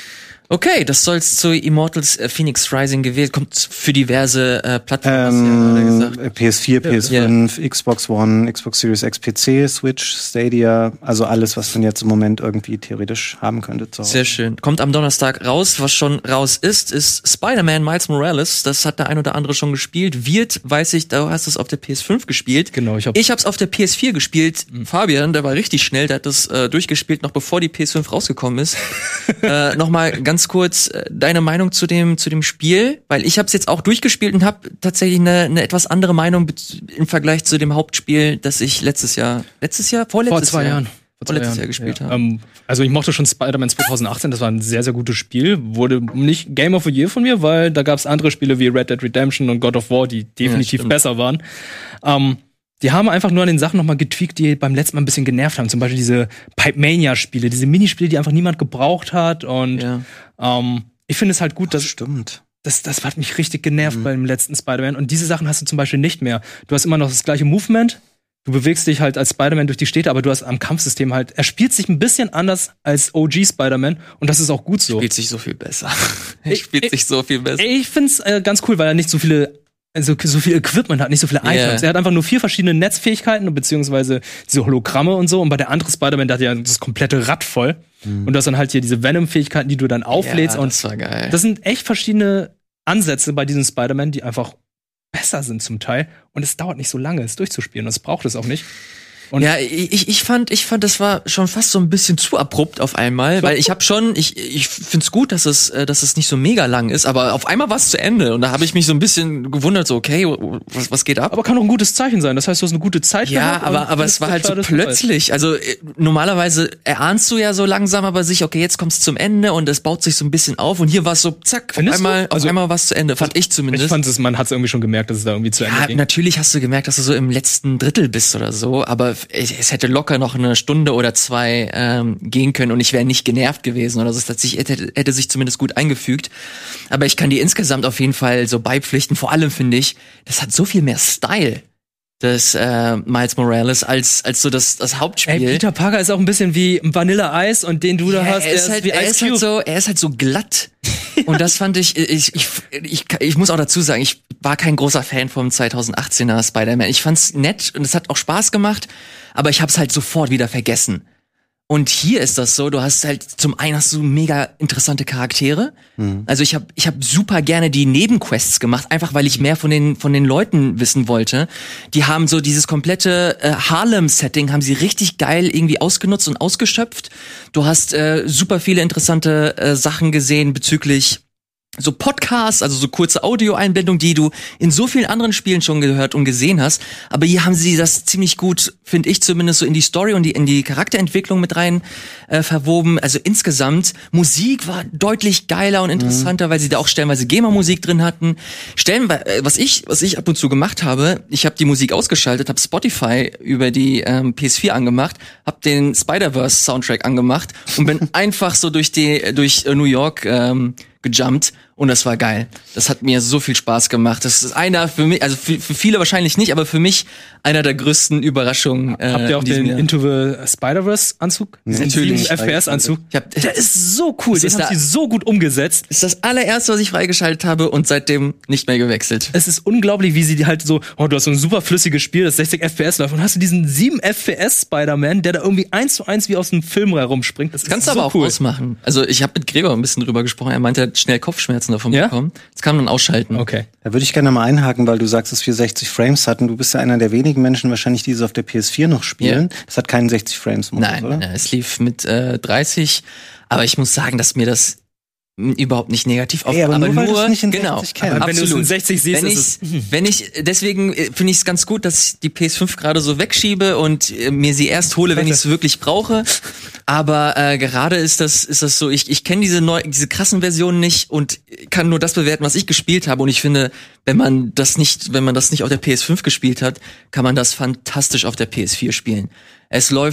Okay, das soll's zu Immortals äh, Phoenix Rising gewählt. Kommt für diverse äh, Plattformen,
ähm,
hast du ja gerade gesagt.
P S vier, P S fünf, ja. Xbox One, Xbox Series X, P C, Switch, Stadia, also alles, was man jetzt im Moment irgendwie theoretisch haben könnte zu Hause.
Sehr schön. Kommt am Donnerstag raus. Was schon raus ist, ist Spider-Man Miles Morales. Das hat der ein oder andere schon gespielt. Wird, weiß ich, du hast es auf der P S fünf gespielt.
Genau, ich, hab
ich hab's auf der P S vier gespielt. Mhm. Fabian, der war richtig schnell, der hat das äh, durchgespielt, noch bevor die P S fünf rausgekommen ist. äh, Nochmal ganz kurz äh, deine Meinung zu dem zu dem Spiel, weil ich habe es jetzt auch durchgespielt und habe tatsächlich eine, eine etwas andere Meinung im Vergleich zu dem Hauptspiel, das ich letztes Jahr, letztes Jahr, vorletztes
vor zwei
Jahr,
Jahren, vor zwei
vorletztes
Jahr
Jahr gespielt
ja.
habe.
Ähm, also ich mochte schon Spider-Man zwanzig achtzehn, das war ein sehr, sehr gutes Spiel. Wurde nicht Game of the Year von mir, weil da gab es andere Spiele wie Red Dead Redemption und God of War, die definitiv ja, besser waren. Ähm, Die haben einfach nur an den Sachen nochmal getweakt, die beim letzten Mal ein bisschen genervt haben. Zum Beispiel diese Pipe-Mania-Spiele, diese Minispiele, die einfach niemand gebraucht hat. Und ja. ähm, ich finde es halt gut, dass...
Das stimmt.
Das, das hat mich richtig genervt mhm. beim letzten Spider-Man. Und diese Sachen hast du zum Beispiel nicht mehr. Du hast immer noch das gleiche Movement. Du bewegst dich halt als Spider-Man durch die Städte, aber du hast am Kampfsystem halt... Er spielt sich ein bisschen anders als O G Spider-Man. Und das ist auch gut so.
Spielt sich so viel besser. Er spielt ich, sich so viel besser.
Ich find's äh, ganz cool, weil er nicht so viele... Also so viel Equipment hat, nicht so viele Items. Yeah. Er hat einfach nur vier verschiedene Netzfähigkeiten, beziehungsweise diese Hologramme und so. Und bei der andere Spider-Man, der hat ja das komplette Rad voll. Mhm. Und du hast dann halt hier diese Venom-Fähigkeiten, die du dann auflädst.
Ja,
und
das war geil.
Das sind echt verschiedene Ansätze bei diesem Spider-Man, die einfach besser sind zum Teil. Und es dauert nicht so lange, es durchzuspielen. Und es braucht es auch nicht. Und
ja, ich, ich fand, ich fand, das war schon fast so ein bisschen zu abrupt auf einmal, weil ich habe schon, ich, ich find's gut, dass es, dass es nicht so mega lang ist, aber auf einmal war es zu Ende und da habe ich mich so ein bisschen gewundert, so okay, was, was geht ab?
Aber kann doch ein gutes Zeichen sein. Das heißt, du hast eine gute Zeit
ja,
gehabt.
Ja, aber, aber es war halt so plötzlich. Also normalerweise erahnst du ja so langsam, aber sich, okay, jetzt kommt's zum Ende und es baut sich so ein bisschen auf und hier war es so, zack, auf
Findest
einmal,
also,
auf einmal war es zu Ende. Fand ich zumindest.
Ich fand es, man hat es irgendwie schon gemerkt, dass es da irgendwie zu Ende
ja,
ging.
Natürlich hast du gemerkt, dass du so im letzten Drittel bist oder so, aber es hätte locker noch eine Stunde oder zwei ähm, gehen können und ich wäre nicht genervt gewesen oder so. Es hätte, hätte sich zumindest gut eingefügt. Aber ich kann dir insgesamt auf jeden Fall so beipflichten. Vor allem finde ich, das hat so viel mehr Style, das äh, Miles Morales, als als so das das Hauptspiel.
Ey, Peter Parker ist auch ein bisschen wie Vanilla Ice und den du da
ja,
hast,
er
der
ist, halt,
wie
er
Ice
ist halt so, er ist halt so glatt. Und das fand ich, ich, ich, ich, ich muss auch dazu sagen, ich war kein großer Fan vom zwanzig achtzehner Spider-Man. Ich fand's nett und es hat auch Spaß gemacht, aber ich hab's halt sofort wieder vergessen. Und hier ist das so, du hast halt, zum einen hast du mega interessante Charaktere. Mhm. Also ich habe ich hab super gerne die Nebenquests gemacht, einfach weil ich mehr von den von den Leuten wissen wollte. Die haben so dieses komplette äh, Harlem-Setting, haben sie richtig geil irgendwie ausgenutzt und ausgeschöpft. Du hast äh, super viele interessante äh, Sachen gesehen bezüglich so Podcasts, also so kurze Audioeinblendungen, die du in so vielen anderen Spielen schon gehört und gesehen hast. Aber hier haben sie das ziemlich gut, finde ich zumindest, so in die Story und die, in die Charakterentwicklung mit rein äh, verwoben. Also insgesamt, Musik war deutlich geiler und interessanter, mhm. weil sie da auch stellenweise Gamer-Musik drin hatten. Stellenweise, äh, was ich, was ich ab und zu gemacht habe, ich habe die Musik ausgeschaltet, habe Spotify über die ähm, P S vier angemacht, habe den Spider-Verse-Soundtrack angemacht und bin einfach so durch die, durch äh, New York ähm, gejumpt und das war geil. Das hat mir so viel Spaß gemacht. Das ist einer für mich, also für, für viele wahrscheinlich nicht, aber für mich einer der größten Überraschungen. Äh,
Habt ihr auch den Jahr. Into the Spider-Verse-Anzug?
Diesen natürlich.
F P S-Anzug?
Hab,
der ist so cool. Den haben sie so gut umgesetzt.
Das ist das allererste, was ich freigeschaltet habe und seitdem nicht mehr gewechselt.
Es ist unglaublich, wie sie halt so, oh, du hast so ein super flüssiges Spiel, das sechzig F P S läuft und hast du diesen sieben F P S Spider-Man, der da irgendwie eins zu eins wie aus einem Film herumspringt. Das, das
kannst du
so
aber auch
cool.
ausmachen. Also ich habe mit Gregor ein bisschen drüber gesprochen. Er meinte, er hat schnell Kopfschmerzen davon
ja?
bekommen. Das kann man ausschalten.
Okay.
Da würde ich gerne mal einhaken, weil du sagst, dass wir sechzig Frames hatten. Du bist ja einer der wenigen Menschen wahrscheinlich, die es auf der P S vier noch spielen. Ja. Das hat keinen sechzig Frames Modus,
Nein,
oder?
Nein, es lief mit äh, dreißig. Aber ich muss sagen, dass mir das überhaupt nicht negativ auf,
Ey, aber, aber nur,
nur
weil nicht in
genau,
sechzig kennt.
Aber wenn du es in sechzig siehst,
wenn
ist
ich, es wenn ich deswegen finde ich es ganz gut, dass ich die P S fünf gerade so wegschiebe und äh, mir sie erst hole, wenn ich es wirklich brauche. Aber äh, gerade ist das ist das so, ich ich kenne diese neu, diese krassen Versionen nicht und kann nur das bewerten, was ich gespielt habe und ich finde, wenn man das nicht, wenn man das nicht auf der P S fünf gespielt hat, kann man das fantastisch auf der P S vier spielen. Es läuft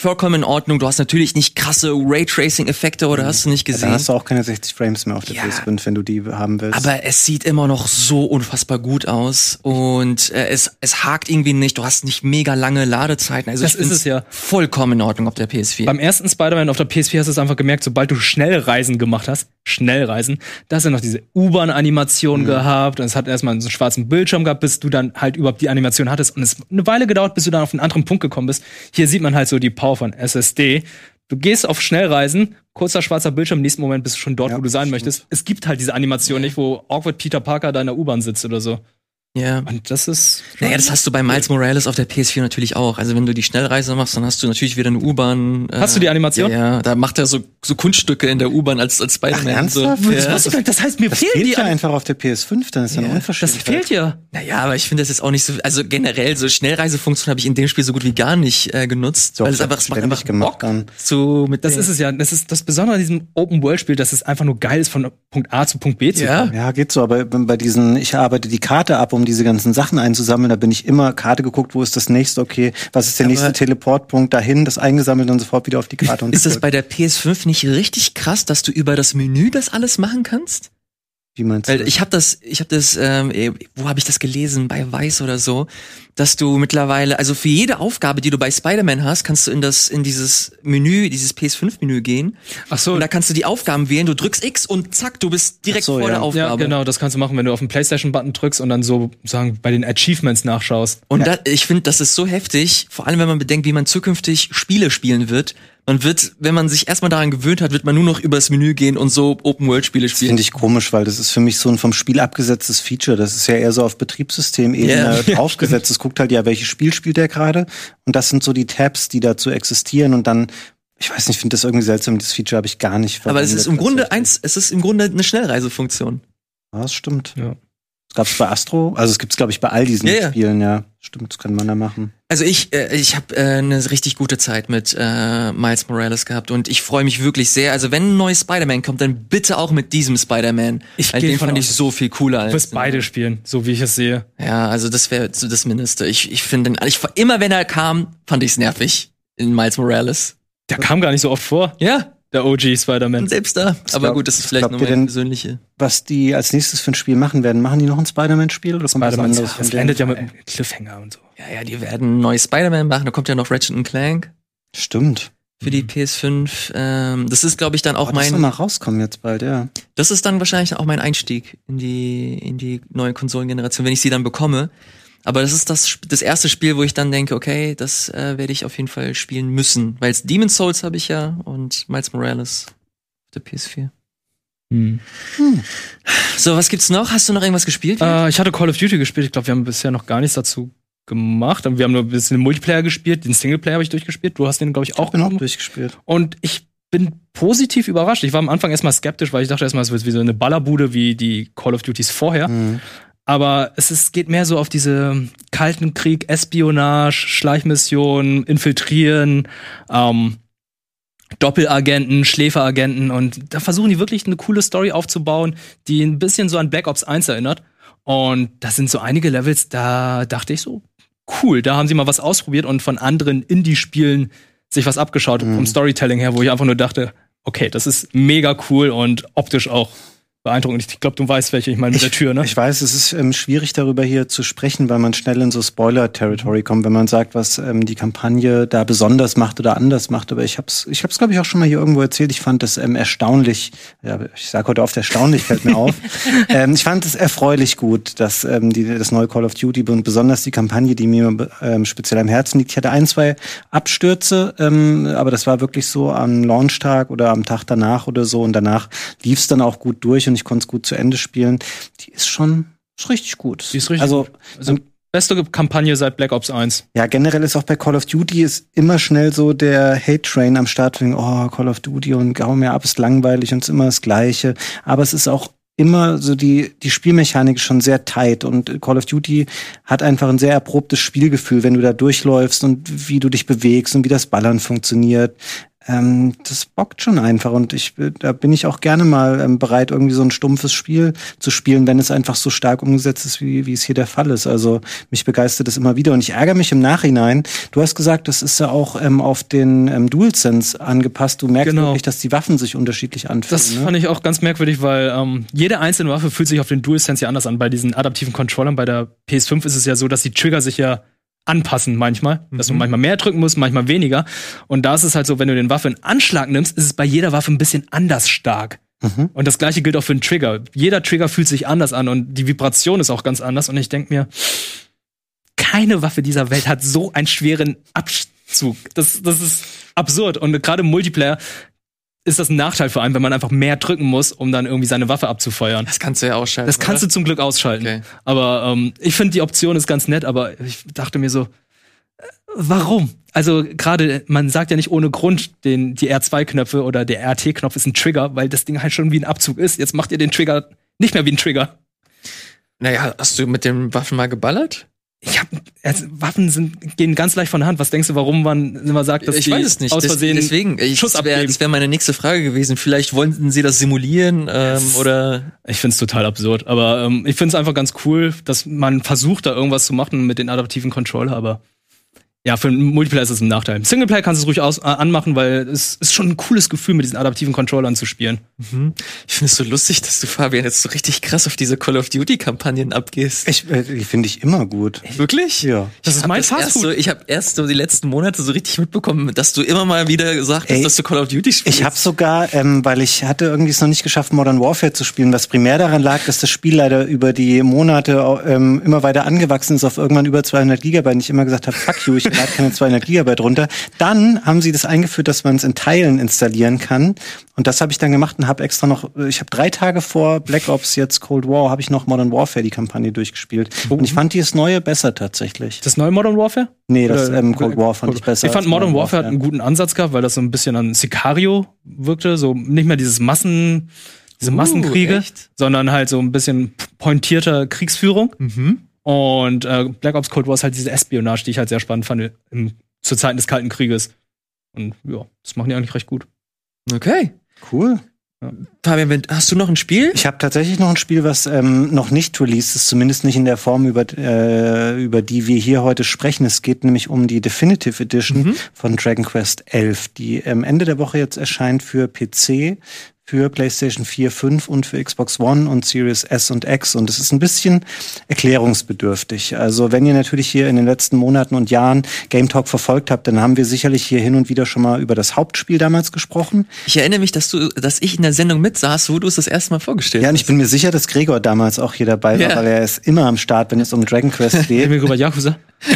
vollkommen in Ordnung. Du hast natürlich nicht krasse Raytracing-Effekte oder hast du nicht gesehen.
Da hast du auch keine sechzig Frames mehr auf der
Ja.
P S fünf, wenn du die haben willst.
Aber es sieht immer noch so unfassbar gut aus und äh, es, es hakt irgendwie nicht. Du hast nicht mega lange Ladezeiten. Also
Das
ich
ist
find's
es ja.
vollkommen in Ordnung auf der P S vier.
Beim ersten Spider-Man auf der P S vier hast du es einfach gemerkt, sobald du Schnellreisen gemacht hast, Schnellreisen, da hast du noch diese U-Bahn-Animation mhm. gehabt und es hat erstmal einen schwarzen Bildschirm gehabt, bis du dann halt überhaupt die Animation hattest und es hat eine Weile gedauert, bis du dann auf einen anderen Punkt gekommen bist. Hier sieht man halt so die Power von S S D. Du gehst auf Schnellreisen, kurzer schwarzer Bildschirm, im nächsten Moment bist du schon dort,
ja,
wo du sein
stimmt.
möchtest. Es gibt halt diese Animation nicht, wo awkward Peter Parker da in der U-Bahn sitzt oder so.
Ja.
Und das ist...
Naja, das hast du bei Miles Morales auf der P S vier natürlich auch. Also wenn du die Schnellreise machst, dann hast du natürlich wieder eine U-Bahn. Äh,
Hast du die Animation?
Ja, ja, da macht er so, so Kunststücke in der U-Bahn als, als Spider-Man.
Ach,
so.
ernsthaft?
Ja.
Das, wusste ich gar nicht. Das heißt, mir
das
fehlen
fehlt
die...
ja einfach auf der P S fünf, dann ist ja
Ja,
eine Unverschämtheit.
Das fehlt ja.
Naja, aber ich finde das jetzt auch nicht so, also generell so Schnellreisefunktion habe ich in dem Spiel so gut wie gar nicht äh, genutzt.
Doch,
weil es
das
einfach,
hat
es macht
ständig
einfach
gemacht
Bock.
dann.
So mit
Das
den-
ist es ja. Das ist das Besondere an diesem Open-World-Spiel, dass es einfach nur geil ist, von Punkt A zu Punkt B zu
Ja.
kommen.
Ja, geht so, aber bei diesen, ich arbeite die Karte ab, um diese ganzen Sachen einzusammeln, da bin ich immer Karte geguckt, wo ist das nächste, okay, was ist der
Aber-
nächste Teleportpunkt dahin, das eingesammelt und sofort wieder auf die Karte und
Ist das
zurück.
bei der P S fünf nicht richtig krass, dass du über das Menü das alles machen kannst?
Wie meinst du?
Weil ich habe das, ich habe das, ähm, eh, wo habe ich das gelesen? Bei Weiß oder so, dass du mittlerweile, also für jede Aufgabe, die du bei Spider-Man hast, kannst du in das, in dieses Menü, dieses P S fünf Menü gehen.
Ach so.
Und da kannst du die Aufgaben wählen. Du drückst X und zack, du bist direkt
Ach so,
vor
ja.
der Aufgabe.
Ja, genau, das kannst du machen, wenn du auf den PlayStation-Button drückst und dann so sagen bei den Achievements nachschaust.
Und da, ich finde, das ist so heftig, vor allem wenn man bedenkt, wie man zukünftig Spiele spielen wird. Man wird, wenn man sich erstmal daran gewöhnt hat, wird man nur noch übers Menü gehen und so Open-World-Spiele
Das
spielen.
finde ich komisch, weil das ist für mich so ein vom Spiel abgesetztes Feature. Das ist ja eher so auf Betriebssystemebene
Ja.
draufgesetzt. Es guckt halt ja, welches Spiel spielt der gerade. Und das sind so die Tabs, die dazu existieren. Und dann, ich weiß nicht, ich finde das irgendwie seltsam. Das Feature habe ich gar nicht
Aber es
verwendet
ist im Grunde
tatsächlich.
eins, es ist im Grunde eine Schnellreisefunktion.
Ja, das stimmt.
Ja.
Das gab's bei Astro. Also es gibt's, glaube ich, bei all diesen
Ja, ja.
Spielen, ja. Stimmt, das kann man da machen.
Also ich, äh, ich habe äh, eine richtig gute Zeit mit äh, Miles Morales gehabt und ich freue mich wirklich sehr. Also wenn ein neues Spider-Man kommt, dann bitte auch mit diesem Spider-Man.
Ich
Weil
geh
den
von
fand
aus,
ich so viel cooler
Du
als.
wirst beide spielen, so wie ich es sehe.
Ja, also das wäre so das Mindeste. Ich, ich finde, ich, immer wenn er kam, fand ich's nervig in Miles Morales.
Der kam gar nicht so oft vor,
Ja,
der O G Spider-Man.
und selbst da. Aber
glaub-
gut, das ist
was
vielleicht
glaubt
nur
ihr
meine
denn-
persönliche.
Was die als nächstes für ein Spiel machen werden, machen die noch ein Spider-Man-Spiel oder kommt was
Spider-Man,
anderes
das
von
endet ja
denen?
mit einem Cliffhanger und so.
Ja, ja, die werden ein neues Spider-Man machen. Da kommt ja noch Ratchet and Clank
Stimmt.
für die P S fünf. Ähm, das ist, glaube ich, dann auch
Oh, das soll
mein.
mal rauskommen jetzt bald, ja.
Das ist dann wahrscheinlich auch mein Einstieg in die in die neue Konsolengeneration, wenn ich sie dann bekomme. Aber das ist das Sp- das erste Spiel, wo ich dann denke, okay, das äh, werde ich auf jeden Fall spielen müssen, weil Demon's Souls habe ich ja und Miles Morales auf der P S vier.
Hm.
So, was gibt's noch? Hast du noch irgendwas gespielt?
Äh, ich hatte Call of Duty gespielt. Ich glaube, wir haben bisher noch gar nichts dazu gemacht. Wir haben nur ein bisschen den Multiplayer gespielt. Den Singleplayer habe ich durchgespielt. Du hast den, glaube ich, auch
Ich bin auch
gemacht.
durchgespielt.
Und ich bin positiv überrascht. Ich war am Anfang erstmal skeptisch, weil ich dachte erstmal, es wird wie so eine Ballerbude wie die Call of Duties vorher.
Mhm.
Aber es ist, geht mehr so auf diese kalten Krieg, Espionage, Schleichmission, Infiltrieren, ähm, Doppelagenten, Schläferagenten und da versuchen die wirklich eine coole Story aufzubauen, die ein bisschen so an Black Ops eins erinnert. Und das sind so einige Levels, da dachte ich so, cool, da haben sie mal was ausprobiert und von anderen Indie-Spielen sich was abgeschaut,
Mhm.
vom Storytelling her, wo ich einfach nur dachte, okay, das ist mega cool und optisch auch beeindruckend. Ich glaube, du weißt, welche ich meine mit der Tür, ne?
Ich weiß, es ist ähm, schwierig darüber hier zu sprechen, weil man schnell in so Spoiler-Territory kommt, wenn man sagt, was ähm, die Kampagne da besonders macht oder anders macht. Aber ich hab's, ich hab's, glaube ich, auch schon mal hier irgendwo erzählt. Ich fand das ähm, erstaunlich, ja, ich sage heute oft erstaunlich, fällt mir auf. ähm, ich fand es erfreulich gut, dass ähm, die, das neue Call of Duty und besonders die Kampagne, die mir ähm, speziell am Herzen liegt. Ich hatte ein, zwei Abstürze, ähm, aber das war wirklich so am Launchtag oder am Tag danach oder so. Und danach lief's dann auch gut durch. Und ich konnte es gut zu Ende spielen. Die ist schon ist richtig gut.
Die ist richtig
also,
gut. Also beste Kampagne seit Black Ops eins.
Ja, generell ist auch bei Call of Duty ist immer schnell so der Hate-Train am Start. Oh, Call of Duty und gau mir ab, ist langweilig und ist immer das Gleiche. Aber es ist auch immer so, die, die Spielmechanik ist schon sehr tight und Call of Duty hat einfach ein sehr erprobtes Spielgefühl, wenn du da durchläufst und wie du dich bewegst und wie das Ballern funktioniert. ähm, das bockt schon einfach und ich, da bin ich auch gerne mal ähm, bereit, irgendwie so ein stumpfes Spiel zu spielen, wenn es einfach so stark umgesetzt ist, wie, wie es hier der Fall ist. Also mich begeistert es immer wieder und ich ärgere mich im Nachhinein. Du hast gesagt, das ist ja auch ähm, auf den ähm, DualSense angepasst. Du merkst
Genau.
wirklich, dass die Waffen sich unterschiedlich anfühlen.
Das
ne?
fand ich auch ganz merkwürdig, weil ähm, jede einzelne Waffe fühlt sich auf den DualSense ja anders an. Bei diesen adaptiven Controllern bei der P S fünf ist es ja so, dass die Trigger sich ja anpassen manchmal, mhm. dass du manchmal mehr drücken musst, manchmal weniger. Und da ist es halt so, wenn du den Waffe in Anschlag nimmst, ist es bei jeder Waffe ein bisschen anders stark. Mhm. Und das gleiche gilt auch für den Trigger. Jeder Trigger fühlt sich anders an und die Vibration ist auch ganz anders. Und ich denke mir, keine Waffe dieser Welt hat so einen schweren Abzug. Das, das ist absurd. Und gerade im Multiplayer ist das ein Nachteil für einen, wenn man einfach mehr drücken muss, um dann irgendwie seine Waffe abzufeuern.
Das kannst du ja ausschalten.
Das kannst
oder?
du zum Glück ausschalten.
Okay.
Aber ähm, ich finde, die Option ist ganz nett, aber ich dachte mir so, äh, warum? Also gerade, man sagt ja nicht ohne Grund, den, die R zwei Knöpfe oder der R T-Knopf ist ein Trigger, weil das Ding halt schon wie ein Abzug ist. Jetzt macht ihr den Trigger nicht mehr wie ein Trigger.
Naja, hast du mit den Waffen mal geballert?
Ich hab, also Waffen sind, gehen ganz leicht von der Hand. Was denkst du, warum man immer sagt, dass
ich
die
weiß es nicht.
aus Versehen
Des, deswegen, ich,
Schuss
das wäre
abgeben?
wär meine nächste Frage gewesen. Vielleicht wollten sie das simulieren ähm, oder...
Ich find's total absurd. Aber ähm, ich find's einfach ganz cool, dass man versucht, da irgendwas zu machen mit den adaptiven Controller. Aber ja, für einen Multiplayer ist es ein Nachteil. Singleplayer kannst du es ruhig aus, äh, anmachen, weil es ist schon ein cooles Gefühl, mit diesen adaptiven Controllern zu spielen.
Mhm. Ich finde es so lustig, dass du, Fabian, jetzt so richtig krass auf diese Call of Duty-Kampagnen abgehst.
Ich, äh, die finde ich immer gut.
Wirklich?
Ja.
Das ist
hab
mein
das erst
Fastfood.
so, Ich habe erst so die letzten Monate so richtig mitbekommen, dass du immer mal wieder gesagt hast,
Ey,
dass du Call of Duty spielst.
Ich habe sogar, ähm, weil ich hatte irgendwie es noch nicht geschafft, Modern Warfare zu spielen, was primär daran lag, dass das Spiel leider über die Monate ähm, immer weiter angewachsen ist auf irgendwann über zweihundert Gigabyte. Und ich immer gesagt habe, fuck you, ich lade keine zweihundert Gigabyte runter. Dann haben sie das eingeführt, dass man es in Teilen installieren kann. Und das habe ich dann gemacht und habe extra noch, ich habe drei Tage vor Black Ops, jetzt Cold War, habe ich noch Modern Warfare, die Kampagne durchgespielt. Oh. Und ich fand dieses neue besser tatsächlich.
Das neue Modern Warfare?
Nee, das
Oder,
ähm, Cold War fand ich besser.
Ich fand Modern Warfare hat einen guten Ansatz gehabt, weil das so ein bisschen an Sicario wirkte. So nicht mehr dieses Massen, diese
Uh,
Massenkriege,
echt?
sondern halt so ein bisschen pointierter Kriegsführung.
Mhm.
Und äh, Black Ops Cold War ist halt diese Espionage, die ich halt sehr spannend fand im, zu Zeiten des Kalten Krieges. Und ja, das machen die eigentlich recht gut.
Okay.
Cool.
Fabian, hast du noch ein Spiel?
Ich habe tatsächlich noch ein Spiel, was ähm, noch nicht released ist, zumindest nicht in der Form, über, äh, über die wir hier heute sprechen. Es geht nämlich um die Definitive Edition mhm. von Dragon Quest elf, die ähm, Ende der Woche jetzt erscheint für P C, für PlayStation vier, fünf und für Xbox One und Series S und X. Und es ist ein bisschen erklärungsbedürftig. Also wenn ihr natürlich hier in den letzten Monaten und Jahren Game Talk verfolgt habt, dann haben wir sicherlich hier hin und wieder schon mal über das Hauptspiel damals gesprochen.
Ich erinnere mich, dass du, dass ich in der Sendung mitsaß, wo du es das erste Mal vorgestellt hast.
Ja, und ich bin mir sicher, dass Gregor damals auch hier dabei war,
ja.
weil er ist immer am Start, wenn es um Dragon Quest geht.
Reden wir über Yakuza?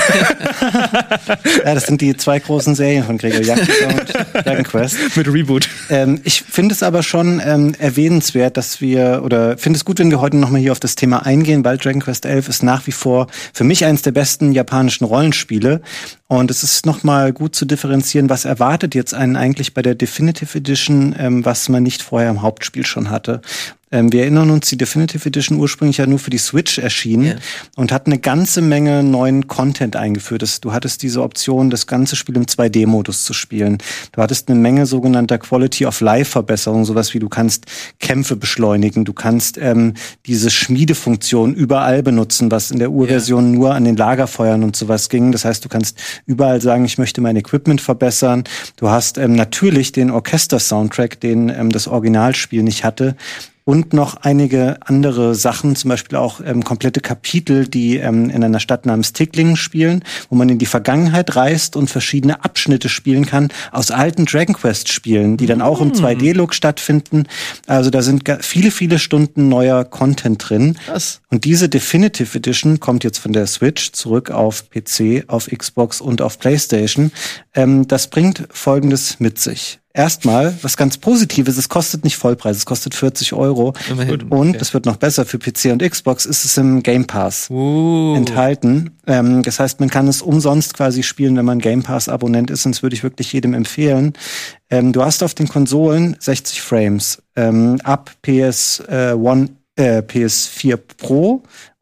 Ja, das sind die zwei großen Serien von Gregor, Yakuza und Dragon Quest.
Mit Reboot.
Ähm, ich finde es aber schon ähm, erwähnenswert, dass wir, oder finde es gut, wenn wir heute nochmal hier auf das Thema eingehen, weil Dragon Quest elf ist nach wie vor für mich eines der besten japanischen Rollenspiele. Und es ist nochmal gut zu differenzieren, was erwartet jetzt einen eigentlich bei der Definitive Edition, ähm, was man nicht vorher im Hauptspiel schon hatte. Ähm, wir erinnern uns, die Definitive Edition ursprünglich ja nur für die Switch erschienen yeah. und hat eine ganze Menge neuen Content eingeführt. Das, du hattest diese Option, das ganze Spiel im zwei D Modus zu spielen. Du hattest eine Menge sogenannter Quality of Life Verbesserungen, sowas wie du kannst Kämpfe beschleunigen, du kannst ähm, diese Schmiedefunktion überall benutzen, was in der Urversion yeah. nur an den Lagerfeuern und sowas ging. Das heißt, du kannst überall sagen, ich möchte mein Equipment verbessern. Du hast ähm, natürlich den Orchester-Soundtrack, den ähm, das Originalspiel nicht hatte. Und noch einige andere Sachen, zum Beispiel auch ähm, komplette Kapitel, die ähm, in einer Stadt namens Ticklingen spielen, wo man in die Vergangenheit reist und verschiedene Abschnitte spielen kann aus alten Dragon Quest Spielen, die dann auch im zwei D Look stattfinden. Also da sind viele, viele Stunden neuer Content drin.
Krass.
Und diese Definitive Edition kommt jetzt von der Switch zurück auf P C, auf Xbox und auf PlayStation. Ähm, das bringt Folgendes mit sich. Erstmal, was ganz Positives, es kostet nicht Vollpreis, es kostet vierzig Euro.
Immerhin.
Und es wird noch besser für P C und Xbox, ist es im Game Pass
uh.
enthalten. Ähm, das heißt, man kann es umsonst quasi spielen, wenn man Game Pass-Abonnent ist. Und das würde ich wirklich jedem empfehlen. Ähm, du hast auf den Konsolen sechzig Frames. Ähm, ab P S eins, äh, P S vier Pro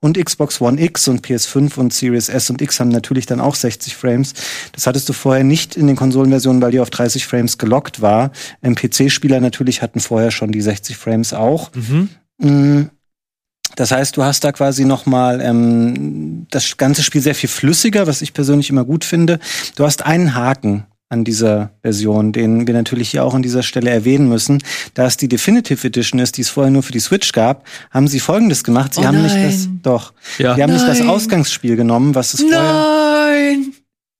Und Xbox One X und P S fünf und Series S und X haben natürlich dann auch sechzig Frames. Das hattest du vorher nicht in den Konsolenversionen, weil die auf dreißig Frames gelockt war. Ähm, P C-Spieler natürlich hatten vorher schon die sechzig Frames auch. Mhm. Das heißt, du hast da quasi noch mal ähm, das ganze Spiel sehr viel flüssiger, was ich persönlich immer gut finde. Du hast einen Haken an dieser Version, den wir natürlich hier auch an dieser Stelle erwähnen müssen. Da es die Definitive Edition ist, die es vorher nur für die Switch gab, haben sie Folgendes gemacht. Sie
Oh
haben
nein.
nicht das, doch,
Ja.
sie haben nicht das
Nein.
Ausgangsspiel genommen, was es vorher,
Nein!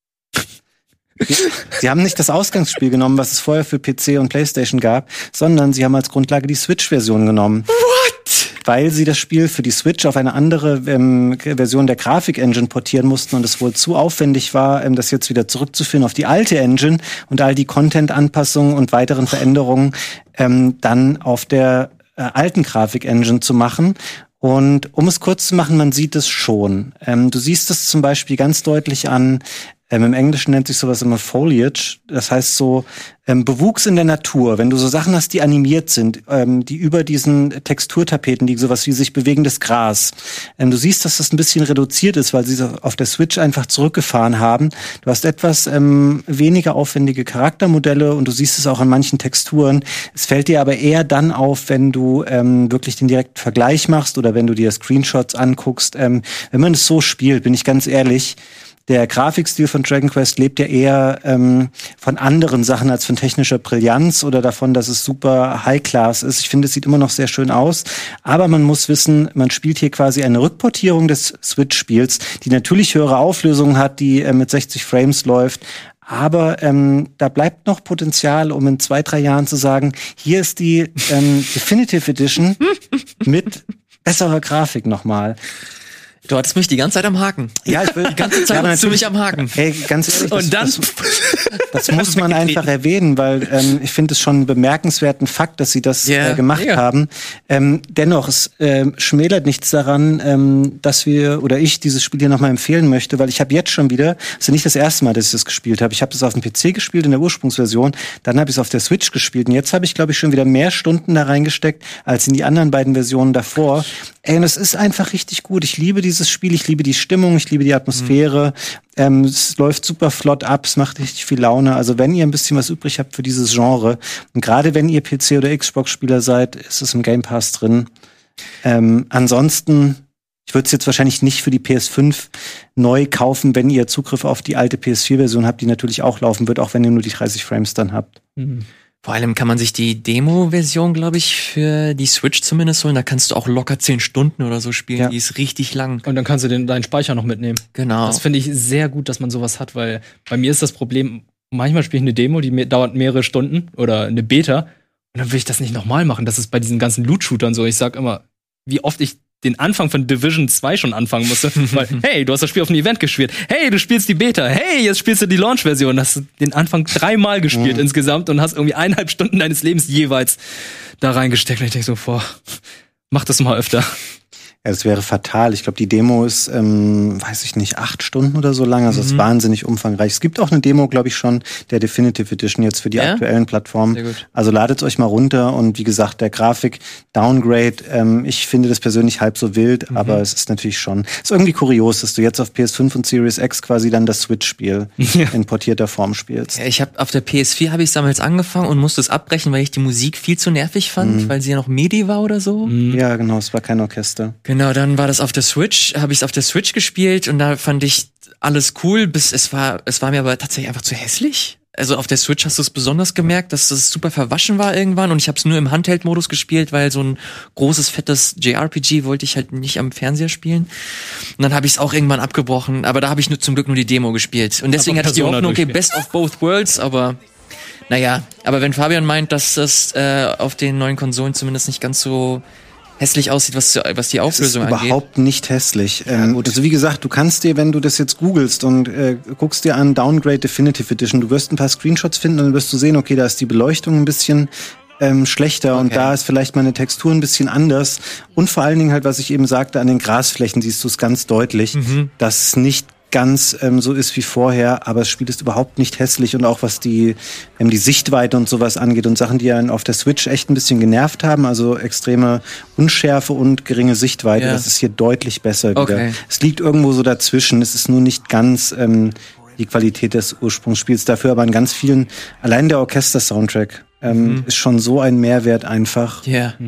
sie haben nicht das Ausgangsspiel genommen, was es vorher für P C und PlayStation gab, sondern sie haben als Grundlage die Switch-Version genommen. Weil sie das Spiel für die Switch auf eine andere ähm, Version der Grafik-Engine portieren mussten und es wohl zu aufwendig war, ähm, das jetzt wieder zurückzuführen auf die alte Engine und all die Content-Anpassungen und weiteren Veränderungen ähm, dann auf der äh, alten Grafik-Engine zu machen. Und um es kurz zu machen, man sieht es schon. Ähm, du siehst es zum Beispiel ganz deutlich an, ähm, im Englischen nennt sich sowas immer Foliage, das heißt so ähm, Bewuchs in der Natur. Wenn du so Sachen hast, die animiert sind, ähm, die über diesen Texturtapeten liegen, sowas wie sich bewegendes Gras. Ähm, du siehst, dass das ein bisschen reduziert ist, weil sie das auf der Switch einfach zurückgefahren haben. Du hast etwas ähm, weniger aufwendige Charaktermodelle und du siehst es auch an manchen Texturen. Es fällt dir aber eher dann auf, wenn du ähm, wirklich den direkten Vergleich machst oder wenn du dir Screenshots anguckst. Ähm, wenn man es so spielt, bin ich ganz ehrlich, der Grafikstil von Dragon Quest lebt ja eher ähm, von anderen Sachen als von technischer Brillanz oder davon, dass es super High-Class ist. Ich finde, es sieht immer noch sehr schön aus. Aber man muss wissen, man spielt hier quasi eine Rückportierung des Switch-Spiels, die natürlich höhere Auflösungen hat, die äh, mit sechzig Frames läuft. Aber ähm, da bleibt noch Potenzial, um in zwei, drei Jahren zu sagen, hier ist die ähm, Definitive Edition mit besserer Grafik nochmal.
Du hattest mich die ganze Zeit am Haken.
Ja, ich will
Die ganze Zeit
aber
hattest du
natürlich-
mich am Haken.
Hey, ganz ehrlich, das,
Und dann-
das, das muss man einfach erwähnen, weil ähm, ich finde es schon einen bemerkenswerten Fakt, dass sie das
Ja,
äh, gemacht
mega.
haben. Ähm, dennoch, es ähm, schmälert nichts daran, ähm, dass wir oder ich dieses Spiel hier nochmal empfehlen möchte, weil ich habe jetzt schon wieder, es ist ja nicht das erste Mal, dass ich das gespielt habe. Ich habe das auf dem P C gespielt in der Ursprungsversion, dann habe ich es auf der Switch gespielt und jetzt habe ich, glaube ich, schon wieder mehr Stunden da reingesteckt als in die anderen beiden Versionen davor. Ey, und es ist einfach richtig gut. Ich liebe dieses Spiel, ich liebe die Stimmung, ich liebe die Atmosphäre. Mhm. Ähm, es läuft super flott ab, es macht richtig viel Laune. Also wenn ihr ein bisschen was übrig habt für dieses Genre und gerade wenn ihr P C- oder Xbox-Spieler seid, ist es im Game Pass drin. Ähm, ansonsten, ich würde es jetzt wahrscheinlich nicht für die P S fünf neu kaufen, wenn ihr Zugriff auf die alte P S vier Version habt, die natürlich auch laufen wird, auch wenn ihr nur die dreißig Frames dann habt.
Mhm.
Vor allem kann man sich die Demo-Version, glaube ich, für die Switch zumindest holen. Da kannst du auch locker zehn Stunden oder so spielen.
Ja.
Die ist richtig lang.
Und dann kannst du den, deinen Speicher noch mitnehmen.
Genau.
Das finde ich sehr gut, dass man sowas hat, weil bei mir ist das Problem, manchmal spiele ich eine Demo, die me- dauert mehrere Stunden oder eine Beta und dann will ich das nicht nochmal machen. Das ist bei diesen ganzen Loot-Shootern so. Ich sag immer, wie oft ich den Anfang von Division zwei schon anfangen musste, weil, hey, du hast das Spiel auf ein Event gespielt, hey, du spielst die Beta, hey, jetzt spielst du die Launch-Version, hast du den Anfang dreimal gespielt
Mhm.
insgesamt und hast irgendwie eineinhalb Stunden deines Lebens jeweils da reingesteckt und ich denk so, boah, mach das mal öfter.
Ja, das wäre fatal. Ich glaube, die Demo ist, ähm, weiß ich nicht, acht Stunden oder so lang. Also es ist wahnsinnig umfangreich. Es gibt auch eine Demo, glaube ich, schon der Definitive Edition jetzt für die
Ja?
aktuellen Plattformen.
Sehr gut.
Also ladet euch mal runter und wie gesagt, der Grafik-Downgrade, ähm, ich finde das persönlich halb so wild,
Mhm.
aber es ist natürlich schon, es ist irgendwie kurios, dass du jetzt auf P S fünf und Series X quasi dann das Switch-Spiel
Ja.
in portierter Form spielst.
Ja, ich habe auf der P S vier habe ich damals angefangen und musste es abbrechen, weil ich die Musik viel zu nervig fand, weil sie ja noch MIDI war oder so.
Ja, genau, es war kein Orchester.
Genau, dann war das auf der Switch, habe ich es auf der Switch gespielt und da fand ich alles cool, bis es war, es war mir aber tatsächlich einfach zu hässlich. Also auf der Switch hast du es besonders gemerkt, dass das super verwaschen war irgendwann und ich habe es nur im Handheld-Modus gespielt, weil so ein großes, fettes J R P G wollte ich halt nicht am Fernseher spielen. Und dann habe ich es auch irgendwann abgebrochen, aber da habe ich nur, zum Glück nur die Demo gespielt. Und deswegen
Aber
hatte ich die
Persona
Hoffnung, okay,
durchspielen.
best of both worlds, aber naja, aber wenn Fabian meint, dass das äh, auf den neuen Konsolen zumindest nicht ganz so hässlich aussieht, was, was die
Es ist
Auflösung angeht.
überhaupt nicht hässlich. Ähm, also wie gesagt, du kannst dir, wenn du das jetzt googelst und äh, guckst dir an Downgrade Definitive Edition, du wirst ein paar Screenshots finden und dann wirst du sehen, okay, da ist die Beleuchtung ein bisschen ähm, schlechter und
Okay.
da ist vielleicht meine Textur ein bisschen anders und vor allen Dingen halt, was ich eben sagte, an den Grasflächen siehst du es ganz deutlich, dass es nicht ganz ähm, so ist wie vorher, aber das Spiel ist überhaupt nicht hässlich und auch was die ähm, die Sichtweite und sowas angeht und Sachen, die einen auf der Switch echt ein bisschen genervt haben, also extreme Unschärfe und geringe Sichtweite,
Ja.
das ist hier deutlich besser wieder.
Okay.
Es liegt irgendwo so dazwischen, es ist nur nicht ganz ähm, die Qualität des Ursprungsspiels, dafür aber an ganz vielen, allein der Orchester-Soundtrack ähm,
Mhm.
ist schon so ein Mehrwert einfach.
Ja. Yeah.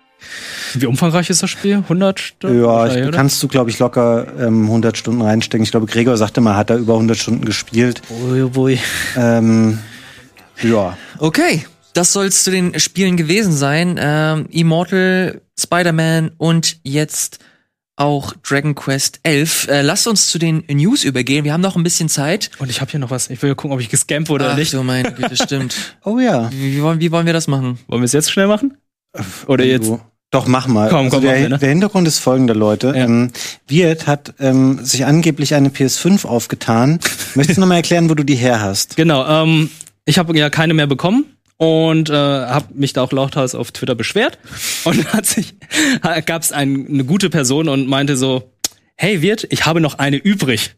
Wie umfangreich ist das Spiel? hundert Stunden?
Ja,
Wahrscheinlich,
ich,
oder?
kannst du, glaube ich, locker ähm, hundert Stunden reinstecken. Ich glaube, Gregor sagte mal, hat er über hundert Stunden gespielt.
Ui, ui.
Ähm, ja.
Okay, das soll's zu den Spielen gewesen sein. Ähm, Immortal, Spider-Man und jetzt auch Dragon Quest elf. Äh, lasst uns zu den News übergehen. Wir haben noch ein bisschen Zeit.
Und ich habe hier noch was. Ich will gucken, ob ich gescampt wurde
Ach,
oder nicht.
du meine Güte, stimmt.
Oh ja.
Wie, wie, wollen, wie wollen wir das machen?
Wollen wir es jetzt schnell machen? Oder jetzt?
Du. Doch, mach mal.
Komm, komm,
also der,
machen wir, ne?
der Hintergrund ist folgender, Leute.
Ja.
Ähm, Wirt hat ähm, sich angeblich eine P S fünf aufgetan. Möchtest du noch mal erklären, wo du die her hast?
Genau, ähm, ich habe ja keine mehr bekommen und äh, habe mich da auch lauthals auf Twitter beschwert. Und hat sich gab es ein, eine gute Person und meinte so, hey Wirt, ich habe noch eine übrig.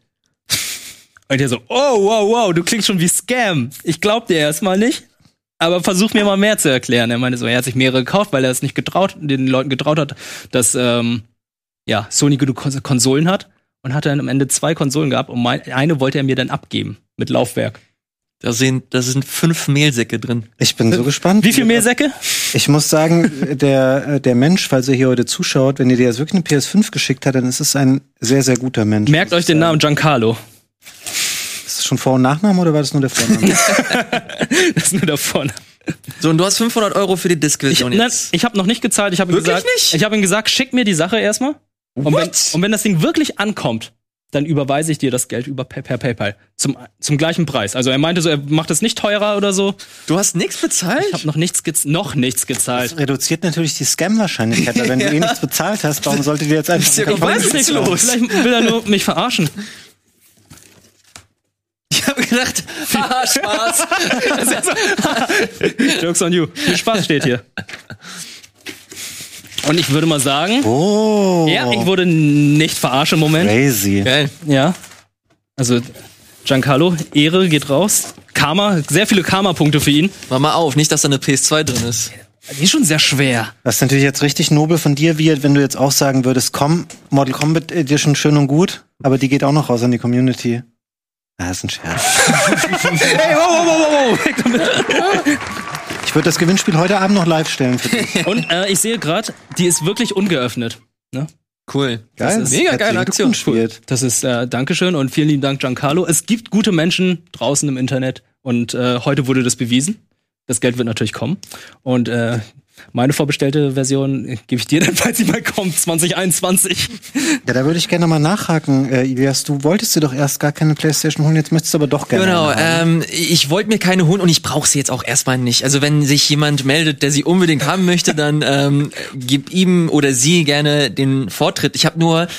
Und der so, oh, wow, wow, du klingst schon wie Scam. Ich glaub dir erstmal nicht. Aber versuch mir mal mehr zu erklären. Er meinte so, er hat sich mehrere gekauft, weil er es nicht getraut, den Leuten getraut hat, dass ähm, ja, Sony genug Kons- Konsolen hat und hat dann am Ende zwei Konsolen gehabt und mein, eine wollte er mir dann abgeben mit Laufwerk.
Da sind, da sind fünf Mehlsäcke drin.
Ich bin so gespannt.
Wie viel Mehlsäcke?
Ich muss sagen, der, der Mensch, falls er hier heute zuschaut, wenn ihr dir jetzt wirklich eine P S fünf geschickt hat, dann ist es ein sehr, sehr guter Mensch.
Merkt euch den Namen Giancarlo.
Ist das schon Vor- und Nachname oder war das nur der Vorname?
Das ist nur davon.
So, und du hast fünfhundert Euro für die
Ich,
Disk-Version
na,
jetzt.
ich habe noch nicht gezahlt. Ich habe ihm
Wirklich
gesagt,
nicht?
ich habe ihm gesagt, schick mir die Sache erstmal. Und wenn,
What?
und wenn das Ding wirklich ankommt, dann überweise ich dir das Geld über per, per PayPal zum zum gleichen Preis. Also er meinte so, er macht es nicht teurer oder so.
Du hast nichts bezahlt?
Ich habe noch nichts gez- noch nichts
Das
gezahlt.
reduziert natürlich die Scam-Wahrscheinlichkeit, weil wenn du eh nichts bezahlt hast, warum sollte dir jetzt einfach
Ist ja
einen
Ich
Karton
weiß es nicht.
los?
Vielleicht will er nur mich verarschen.
Ich habe gedacht, haha, Spaß.
Jokes on you. Viel Spaß steht hier. Und ich würde mal sagen,
Oh,
ja, ich wurde nicht verarscht im Moment.
crazy.
Geil.
Ja. Also Giancarlo, Ehre geht raus. Karma, sehr viele Karma-Punkte für ihn.
Mach mal auf, nicht, dass da eine P S zwei drin ist.
Die ist schon sehr schwer.
Das ist natürlich jetzt richtig nobel von dir, wie wenn du jetzt auch sagen würdest, komm, Mortal Kombat Edition schön und gut, aber die geht auch noch raus an die Community. Ah, das ist ein Scherz.
Hey, wow, wow, wow, wow. Weg damit.
Ich würde das Gewinnspiel heute Abend noch live stellen für dich.
Und äh, ich sehe gerade, die ist wirklich ungeöffnet. Ne?
Cool.
Geil.
Das ist mega geile Aktion.
Spielt.
Das ist äh, Dankeschön und vielen lieben Dank, Giancarlo. Es gibt gute Menschen draußen im Internet und äh, heute wurde das bewiesen. Das Geld wird natürlich kommen. Und äh, meine vorbestellte Version äh, gebe ich dir dann, falls sie mal kommt, zwanzig einundzwanzig.
Ja, da würde ich gerne mal nachhaken, äh, Ilias. Du wolltest dir doch erst gar keine PlayStation holen, jetzt möchtest du aber doch gerne.
Genau,
eine haben.
ähm, ich wollte mir keine holen und ich brauche sie jetzt auch erstmal nicht. Also wenn sich jemand meldet, der sie unbedingt haben möchte, dann ähm, gib ihm oder sie gerne den Vortritt. Ich habe nur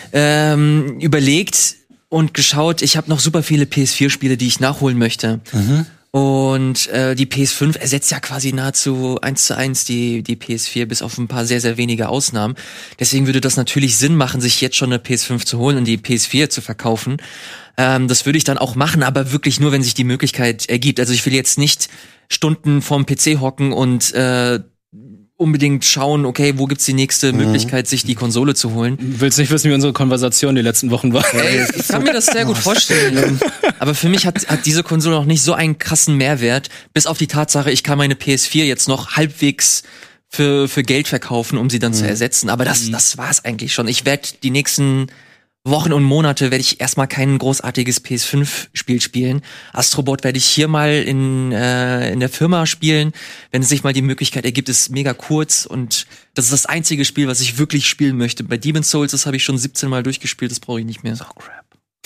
ähm, überlegt und geschaut, ich habe noch super viele P S vier Spiele, die ich nachholen möchte.
Mhm.
Und äh, die P S fünf ersetzt ja quasi nahezu eins zu eins die die P S vier, bis auf ein paar sehr, sehr wenige Ausnahmen. Deswegen würde das natürlich Sinn machen, sich jetzt schon eine P S fünf zu holen und die P S vier zu verkaufen. Ähm, das würde ich dann auch machen, aber wirklich nur, wenn sich die Möglichkeit ergibt. Also ich will jetzt nicht Stunden vorm P C hocken und äh, unbedingt schauen, okay, wo gibt's die nächste Möglichkeit, sich die Konsole zu holen.
Willst nicht wissen, wie unsere Konversation die letzten Wochen war?
Ey, ich kann mir das sehr gut vorstellen. Aber für mich hat, hat diese Konsole noch nicht so einen krassen Mehrwert, bis auf die Tatsache, ich kann meine P S vier jetzt noch halbwegs für, für Geld verkaufen, um sie dann zu ersetzen. Aber das, das war's eigentlich schon. Ich werde die nächsten Wochen und Monate werde ich erstmal kein großartiges P S fünf Spiel spielen. Astrobot werde ich hier mal in äh, in der Firma spielen, wenn es sich mal die Möglichkeit ergibt. Ist mega kurz und das ist das einzige Spiel, was ich wirklich spielen möchte. Bei Demon's Souls, das habe ich schon siebzehn Mal durchgespielt, das brauche ich nicht mehr.
Oh, crap.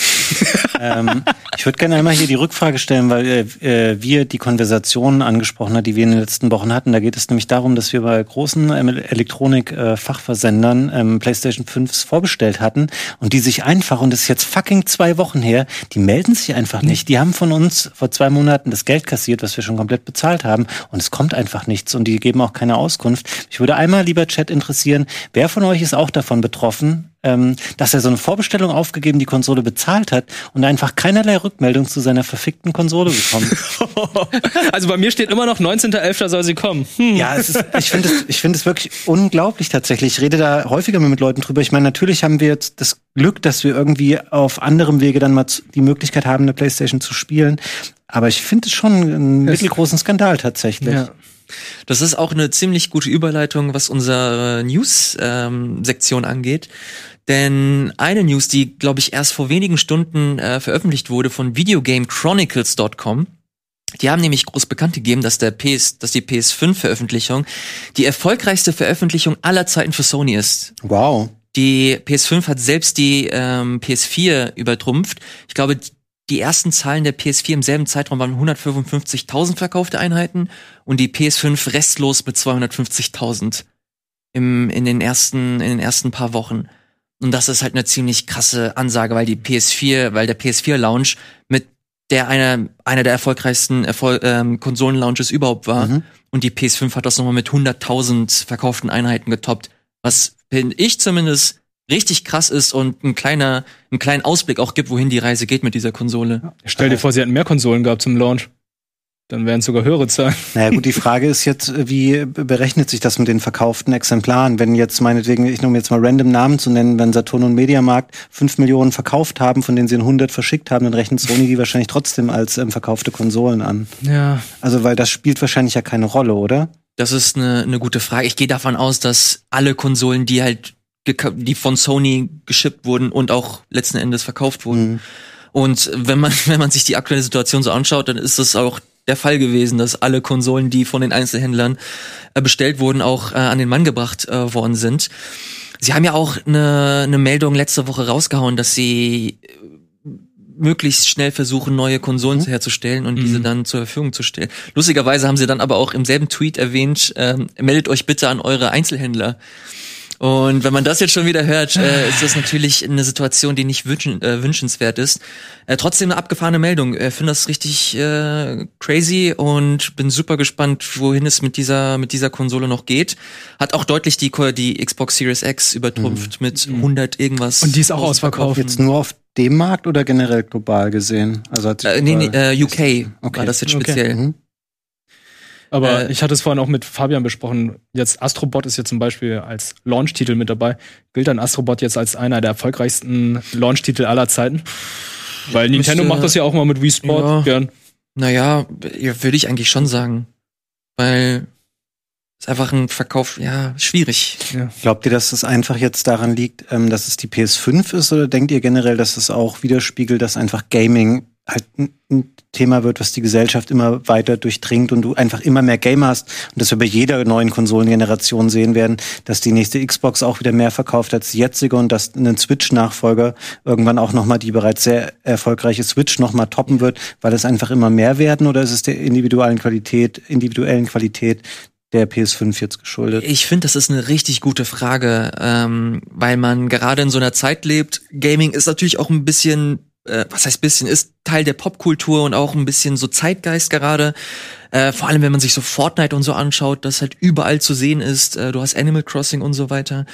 ähm, ich würde gerne einmal hier die Rückfrage stellen, weil äh, wir die Konversationen angesprochen haben, die wir in den letzten Wochen hatten. Da geht es nämlich darum, dass wir bei großen ähm, Elektronik-Fachversendern äh, ähm, PlayStation fünfs vorbestellt hatten und die sich einfach, und das ist jetzt fucking zwei Wochen her, die melden sich einfach nicht. Die haben von uns vor zwei Monaten das Geld kassiert, was wir schon komplett bezahlt haben, und es kommt einfach nichts und die geben auch keine Auskunft. Ich würde einmal, lieber Chat, interessieren, wer von euch ist auch davon betroffen, ähm, dass er so eine Vorbestellung aufgegeben, die Konsole bezahlt hat und einfach keinerlei Rückmeldung zu seiner verfickten Konsole bekommen.
Also bei mir steht immer noch neunzehnter elfter soll sie kommen. Hm.
Ja, es ist, ich finde es, ich finde es wirklich unglaublich tatsächlich. Ich rede da häufiger mit Leuten drüber. Ich meine, natürlich haben wir jetzt das Glück, dass wir irgendwie auf anderem Wege dann mal die Möglichkeit haben, eine PlayStation zu spielen. Aber ich finde es schon einen mittelgroßen Skandal tatsächlich.
Ja. Das ist auch eine ziemlich gute Überleitung, was unsere News-Sektion ähm, angeht. Denn eine News, die, glaube ich, erst vor wenigen Stunden äh, veröffentlicht wurde von Videogame Chronicles Punkt com. Die haben nämlich groß bekannt gegeben, dass der P S, dass die P S fünf Veröffentlichung die erfolgreichste Veröffentlichung aller Zeiten für Sony ist.
Wow.
Die P S fünf hat selbst die ähm, P S vier übertrumpft. Ich glaube, die ersten Zahlen der P S vier im selben Zeitraum waren hundertfünfundfünfzigtausend verkaufte Einheiten und die P S fünf restlos mit zweihundertfünfzigtausend im in den ersten in den ersten paar Wochen. Und das ist halt eine ziemlich krasse Ansage, weil die P S vier, weil der P S vier Launch mit der einer einer der erfolgreichsten Erfol- ähm, Konsolen-Launches überhaupt war. Mhm. Und die P S fünf hat das nochmal mit hunderttausend verkauften Einheiten getoppt. Was, finde ich zumindest, richtig krass ist und ein kleiner, einen kleinen Ausblick auch gibt, wohin die Reise geht mit dieser Konsole.
Ja. Stell dir vor, sie hätten mehr Konsolen gehabt zum Launch. Dann wären es sogar höhere Zahlen.
Naja gut, die Frage ist jetzt, wie berechnet sich das mit den verkauften Exemplaren? Wenn jetzt meinetwegen, ich nehme jetzt mal random Namen zu nennen, wenn Saturn und Mediamarkt fünf Millionen verkauft haben, von denen sie hundert verschickt haben, dann rechnet Sony die wahrscheinlich trotzdem als ähm, verkaufte Konsolen an.
Ja.
Also weil das spielt wahrscheinlich ja keine Rolle, oder?
Das ist eine, eine gute Frage. Ich gehe davon aus, dass alle Konsolen, die halt die von Sony geschippt wurden und auch letzten Endes verkauft wurden. Mhm. Und wenn man wenn man sich die aktuelle Situation so anschaut, dann ist das auch der Fall gewesen, dass alle Konsolen, die von den Einzelhändlern äh, bestellt wurden, auch äh, an den Mann gebracht äh, worden sind. Sie haben ja auch eine, eine Meldung letzte Woche rausgehauen, dass sie möglichst schnell versuchen, neue Konsolen mhm. herzustellen und mhm. diese dann zur Verfügung zu stellen. Lustigerweise haben sie dann aber auch im selben Tweet erwähnt, äh, meldet euch bitte an eure Einzelhändler. Und wenn man das jetzt schon wieder hört, äh, ist das natürlich eine Situation, die nicht wünschen, äh, wünschenswert ist. Äh, trotzdem eine abgefahrene Meldung. Ich äh, finde das richtig äh, crazy und bin super gespannt, wohin es mit dieser mit dieser Konsole noch geht. Hat auch deutlich die die Xbox Series X übertrumpft mhm. mit hundert irgendwas.
Und die ist auch ausverkauft.
Jetzt nur auf dem Markt oder generell global gesehen? Also hat
äh, nee, nee, äh, U K okay. war das jetzt speziell.
Okay. Mhm. Aber äh, ich hatte es vorhin auch mit Fabian besprochen. Jetzt Astrobot ist jetzt zum Beispiel als Launch-Titel mit dabei. Gilt dann Astrobot jetzt als einer der erfolgreichsten Launch-Titel aller Zeiten? Weil Nintendo müsste, macht das ja auch mal mit Wii Sport
ja,
gern.
Naja, würde ich eigentlich schon sagen. Weil es einfach ein Verkauf, ja, schwierig. Ja.
Glaubt ihr, dass es einfach jetzt daran liegt, ähm, dass es die P S fünf ist? Oder denkt ihr generell, dass es auch widerspiegelt, dass einfach Gaming halt ein Thema wird, was die Gesellschaft immer weiter durchdringt und du einfach immer mehr Gamer hast und das wir bei jeder neuen Konsolengeneration sehen werden, dass die nächste Xbox auch wieder mehr verkauft als die jetzige und dass ein Switch-Nachfolger irgendwann auch nochmal die bereits sehr erfolgreiche Switch nochmal toppen wird, weil es einfach immer mehr werden, oder ist es der individuellen Qualität, individuellen Qualität der P S fünf jetzt geschuldet?
Ich finde, das ist eine richtig gute Frage, ähm, weil man gerade in so einer Zeit lebt. Gaming ist natürlich auch ein bisschen Äh, was heißt bisschen, ist Teil der Popkultur und auch ein bisschen so Zeitgeist gerade. Äh, vor allem, wenn man sich so Fortnite und so anschaut, das halt überall zu sehen ist. Äh, du hast Animal Crossing und so weiter.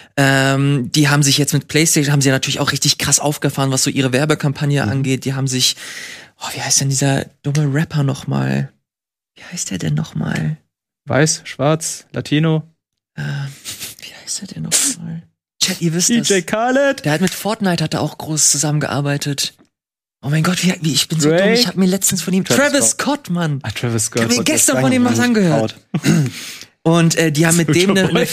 Ähm, die haben sich jetzt mit PlayStation, haben sie natürlich auch richtig krass aufgefahren, was so ihre Werbekampagne mhm. angeht. Die haben sich, oh, wie heißt denn dieser dumme Rapper nochmal? Wie heißt der denn nochmal?
Weiß, schwarz, Latino.
Äh, wie heißt der denn nochmal? Chat, ihr wisst
D J
das.
Khaled.
Der hat mit Fortnite hat er auch groß zusammengearbeitet. Oh mein Gott, wie, wie ich bin so
Drake.
dumm. Ich habe mir letztens von ihm
Travis,
Travis Scott, Scott Mann.
Ah, Travis Scott.
Ich habe mir gestern von ihm was angehört. Und äh, die haben mit dem eine ne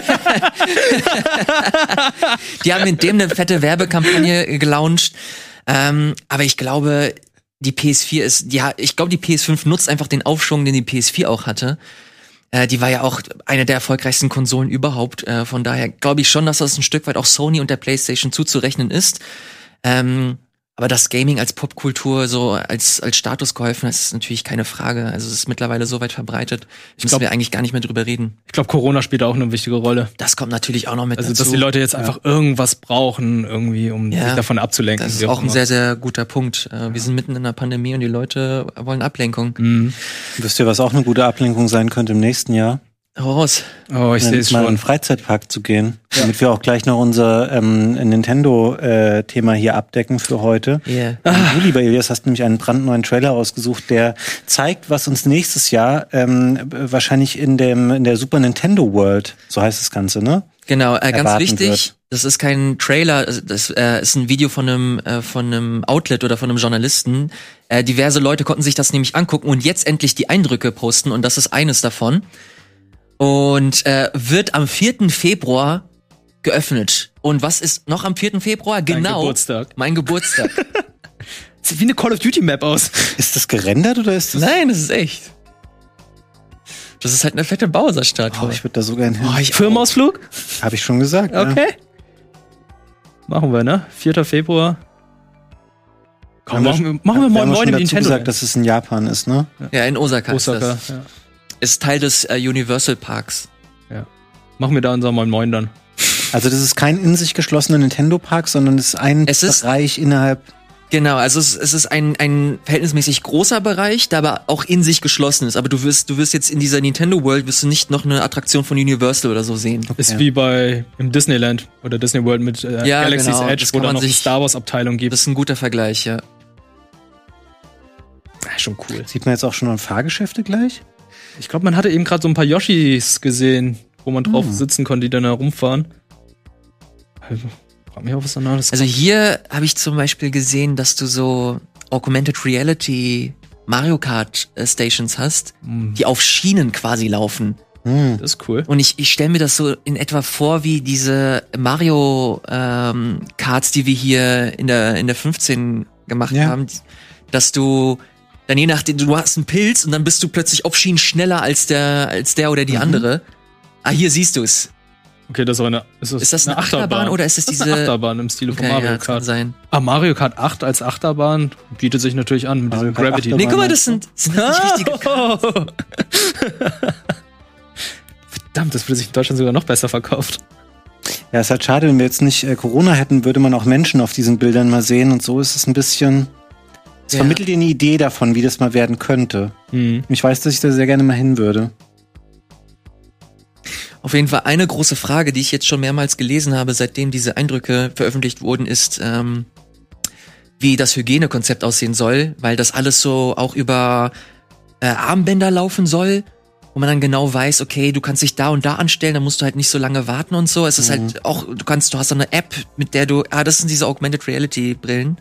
Die haben mit dem eine fette Werbekampagne gelauncht. Ähm, aber ich glaube, die P S vier ist, ja, ich glaube, die P S fünf nutzt einfach den Aufschwung, den die P S vier auch hatte. Äh, die war ja auch eine der erfolgreichsten Konsolen überhaupt. Äh, von daher glaube ich schon, dass das ein Stück weit auch Sony und der PlayStation zuzurechnen ist. Ähm, aber das Gaming als Popkultur so als als Status geholfen hat, ist natürlich keine Frage. Also es ist mittlerweile so weit verbreitet, ich müssen glaub, wir eigentlich gar nicht mehr drüber reden.
Ich glaube, Corona spielt auch eine wichtige Rolle.
Das kommt natürlich auch noch mit
also,
dazu.
Also dass die Leute jetzt einfach ja. irgendwas brauchen, irgendwie, um ja, sich davon abzulenken.
Das ist auch ein sehr, sehr guter Punkt. Wir sind mitten in einer Pandemie und die Leute wollen Ablenkung.
Mhm. Wisst ihr, was auch eine gute Ablenkung sein könnte im nächsten Jahr?
Raus.
Oh, ich sehe es
mal in
schon.
einen Freizeitpark zu gehen, damit wir auch gleich noch unser ähm, Nintendo-Thema hier abdecken für heute.
Yeah.
Du, lieber Elias, hast nämlich einen brandneuen Trailer ausgesucht, der zeigt, was uns nächstes Jahr ähm, wahrscheinlich in dem in der Super Nintendo World, so heißt das Ganze, ne?
Genau, äh, ganz
erwarten
wichtig,
wird.
das ist kein Trailer, das äh, ist ein Video von einem äh, von einem Outlet oder von einem Journalisten. Äh, diverse Leute konnten sich das nämlich angucken und jetzt endlich die Eindrücke posten und das ist eines davon. Und äh, wird am vierten Februar geöffnet. Und was ist noch am vierten Februar?
Dein
Genau.
Geburtstag.
Mein Geburtstag.
Sieht wie eine Call of Duty Map aus.
Ist das gerendert oder ist das?
Nein, das ist echt. Das ist halt eine fette Bowser-Statue.
Oh, ich würde da so gerne hin.
Oh, ich Firmenausflug?
Habe ich schon gesagt.
Okay. Machen wir, ne? vierter Februar. Komm,
Ja.
machen wir, machen wir
haben
moin
wir
moin
schon
im
dazu
Nintendo.
gesagt, dass es in Japan ist, ne?
Ja, in Osaka, ist
Osaka.
das.
Ja.
Ist Teil des äh, Universal Parks.
Machen wir da unser Moin Moin dann.
Also das ist kein in sich geschlossener Nintendo-Park, sondern es ist ein
Es ist-
Bereich innerhalb.
Genau, also es, es ist ein, ein verhältnismäßig großer Bereich, der aber auch in sich geschlossen ist. Aber du wirst, du wirst jetzt in dieser Nintendo World wirst du nicht noch eine Attraktion von Universal oder so sehen.
Ist
Ja.
wie bei im Disneyland oder Disney World mit äh,
Ja,
Galaxy's
genau.
Edge,
Das
wo
kann
da
man
noch eine
sich-
Star Wars Abteilung gibt.
Das ist ein guter Vergleich, ja.
Ah, schon cool.
Sieht man jetzt auch schon an Fahrgeschäfte gleich?
Ich glaube, man hatte eben gerade so ein paar Yoshis gesehen, wo man drauf
Hm.
sitzen konnte, die dann herumfahren. Also, frag mich auch, was danach ist.
Also hier habe ich zum Beispiel gesehen, dass du so Augmented Reality Mario Kart äh, Stations hast, die auf Schienen quasi laufen.
Hm.
das ist cool.
Und ich, ich stelle mir das so in etwa vor wie diese Mario ähm, Karts, die wir hier in der in der fünfzehn gemacht
Ja.
haben, dass du dann je nachdem, du hast einen Pilz und dann bist du plötzlich auf Schienen schneller als der als der oder die
Mhm.
andere. Ah, hier siehst du es.
Okay, das ist aber eine, ist das
Ist das eine Achterbahn oder ist es
das ist eine
diese-
Achterbahn im Stile von
Okay,
Mario
ja, das kann
Kart?
sein.
Ah, Mario Kart acht als Achterbahn bietet sich natürlich an mit
Mario
diesem
Kart
Gravity.
Achterbahn.
Nee, guck mal, das sind, sind das nicht richtige Karten.
Verdammt, das würde sich in Deutschland sogar noch besser verkauft.
Ja, ist halt schade, wenn wir jetzt nicht äh, Corona hätten, würde man auch Menschen auf diesen Bildern mal sehen und so ist es ein bisschen. Es
Ja.
vermittelt dir eine Idee davon, wie das mal werden könnte.
Hm.
Ich weiß, dass ich da sehr gerne mal hin würde.
Auf jeden Fall eine große Frage, die ich jetzt schon mehrmals gelesen habe, seitdem diese Eindrücke veröffentlicht wurden, ist, ähm, wie das Hygienekonzept aussehen soll, weil das alles so auch über äh, Armbänder laufen soll, wo man dann genau weiß, okay, du kannst dich da und da anstellen, dann musst du halt nicht so lange warten und so. Es ist halt auch, du kannst, du hast so eine App, mit der du, ah, das sind diese Augmented Reality Brillen.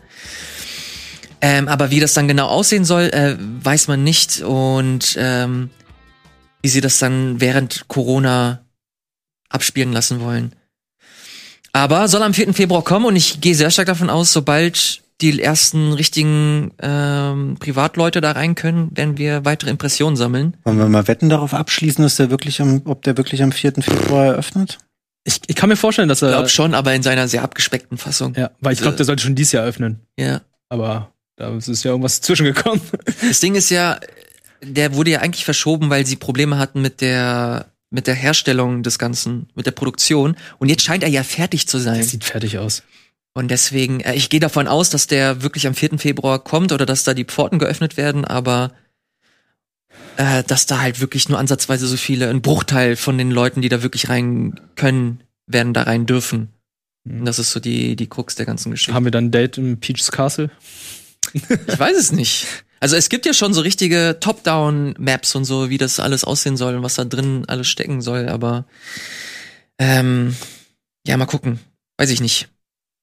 Ähm, aber wie das dann genau aussehen soll, äh, weiß man nicht und ähm, wie sie das dann während Corona abspielen lassen wollen. Aber soll am vierten Februar kommen und ich gehe sehr stark davon aus, sobald die ersten richtigen ähm, Privatleute da rein können, werden wir weitere Impressionen sammeln.
Wollen wir mal Wetten darauf abschließen, dass der wirklich am, ob der wirklich am vierten Februar eröffnet?
Ich, ich kann mir vorstellen, dass
Ich
er.
glaube schon, aber in seiner sehr abgespeckten Fassung.
Ja, weil ich glaube, der sollte schon dieses Jahr öffnen.
Ja.
Aber da ist ja irgendwas zwischengekommen.
Das Ding ist ja, der wurde ja eigentlich verschoben, weil sie Probleme hatten mit der mit der Herstellung des Ganzen, mit der Produktion. Und jetzt scheint er ja fertig zu sein.
Das sieht fertig aus.
Und deswegen, äh, ich gehe davon aus, dass der wirklich am vierten Februar kommt oder dass da die Pforten geöffnet werden, aber äh, dass da halt wirklich nur ansatzweise so viele, ein Bruchteil von den Leuten, die da wirklich rein können, werden da rein dürfen. Und das ist so die, die Krux der ganzen Geschichte.
Haben wir dann ein Date im Peach's Castle?
Ich weiß es nicht. Also es gibt ja schon so richtige Top-Down-Maps und so, wie das alles aussehen soll und was da drin alles stecken soll, aber ähm, ja, mal gucken. Weiß ich nicht.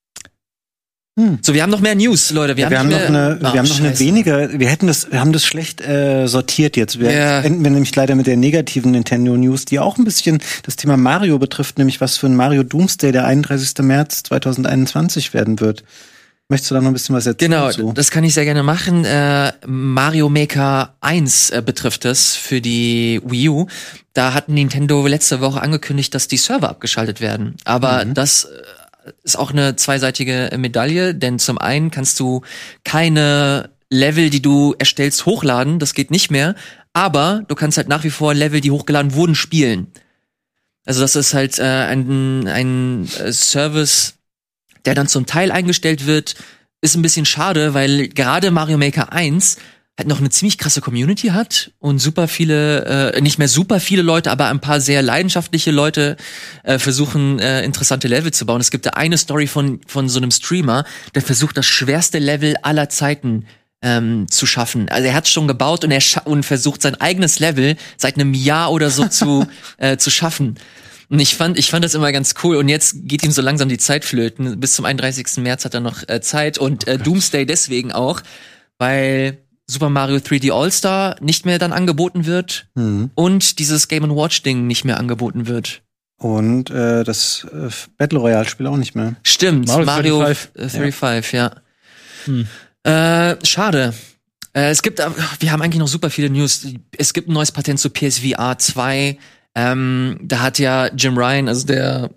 Hm.
So, wir haben noch mehr News, Leute. Wir
Ja, wir haben
haben,
noch
nicht mehr-
eine,
Ah,
wir haben noch eine
scheiße.
weniger, wir hätten das, wir haben das schlecht äh, sortiert jetzt. Wir
Ja.
enden wir nämlich leider mit der negativen Nintendo News, die auch ein bisschen das Thema Mario betrifft, nämlich was für ein Mario Doomsday der einunddreißigsten März zweitausendeinundzwanzig werden wird. Möchtest du da noch ein bisschen was erzählen?
Genau,
zu?
das kann ich sehr gerne machen. Äh, Mario Maker eins äh, betrifft es für die Wii U. Da hat Nintendo letzte Woche angekündigt, dass die Server abgeschaltet werden. Aber
Mhm.
das äh, ist auch eine zweiseitige Medaille, denn zum einen kannst du keine Level, die du erstellst, hochladen. Das geht nicht mehr. Aber du kannst halt nach wie vor Level, die hochgeladen wurden, spielen. Also das ist halt äh, ein, ein äh, Service, der dann zum Teil eingestellt wird, ist ein bisschen schade, weil gerade Mario Maker eins halt noch eine ziemlich krasse Community hat und super viele, äh, nicht mehr super viele Leute, aber ein paar sehr leidenschaftliche Leute äh, versuchen, äh, interessante Level zu bauen. Es gibt da eine Story von von so einem Streamer, der versucht, das schwerste Level aller Zeiten ähm, zu schaffen. Also er hat es schon gebaut und er scha- und versucht, sein eigenes Level seit einem Jahr oder so zu äh, zu schaffen. Und ich fand, ich fand das immer ganz cool. Und jetzt geht ihm so langsam die Zeit flöten. Bis zum einunddreißigsten März hat er noch äh, Zeit. Und äh, Doomsday deswegen auch, weil Super Mario drei D All-Star nicht mehr dann angeboten wird
Mhm.
und dieses Game and Watch Ding nicht mehr angeboten wird.
Und äh, das äh, Battle Royale Spiel auch nicht mehr.
Stimmt,
Mario
Mario
fünfunddreißig.
fünfunddreißig, ja.
Hm.
Äh, schade. Äh, es gibt, äh, wir haben eigentlich noch super viele News. Es gibt ein neues Patent zu P S V R zwei. Ähm, da hat ja Jim Ryan, also der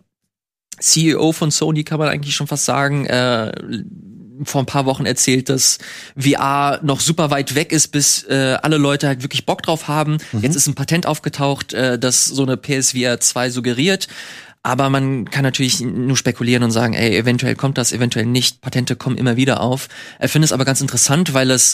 C E O von Sony, kann man eigentlich schon fast sagen, äh, vor ein paar Wochen erzählt, dass V R noch super weit weg ist, bis äh, alle Leute halt wirklich Bock drauf haben. Mhm. Jetzt ist ein Patent aufgetaucht, äh, das so eine P S V R zwei suggeriert. Aber man kann natürlich nur spekulieren und sagen, ey, eventuell kommt das, eventuell nicht. Patente kommen immer wieder auf. Ich finde es aber ganz interessant, weil es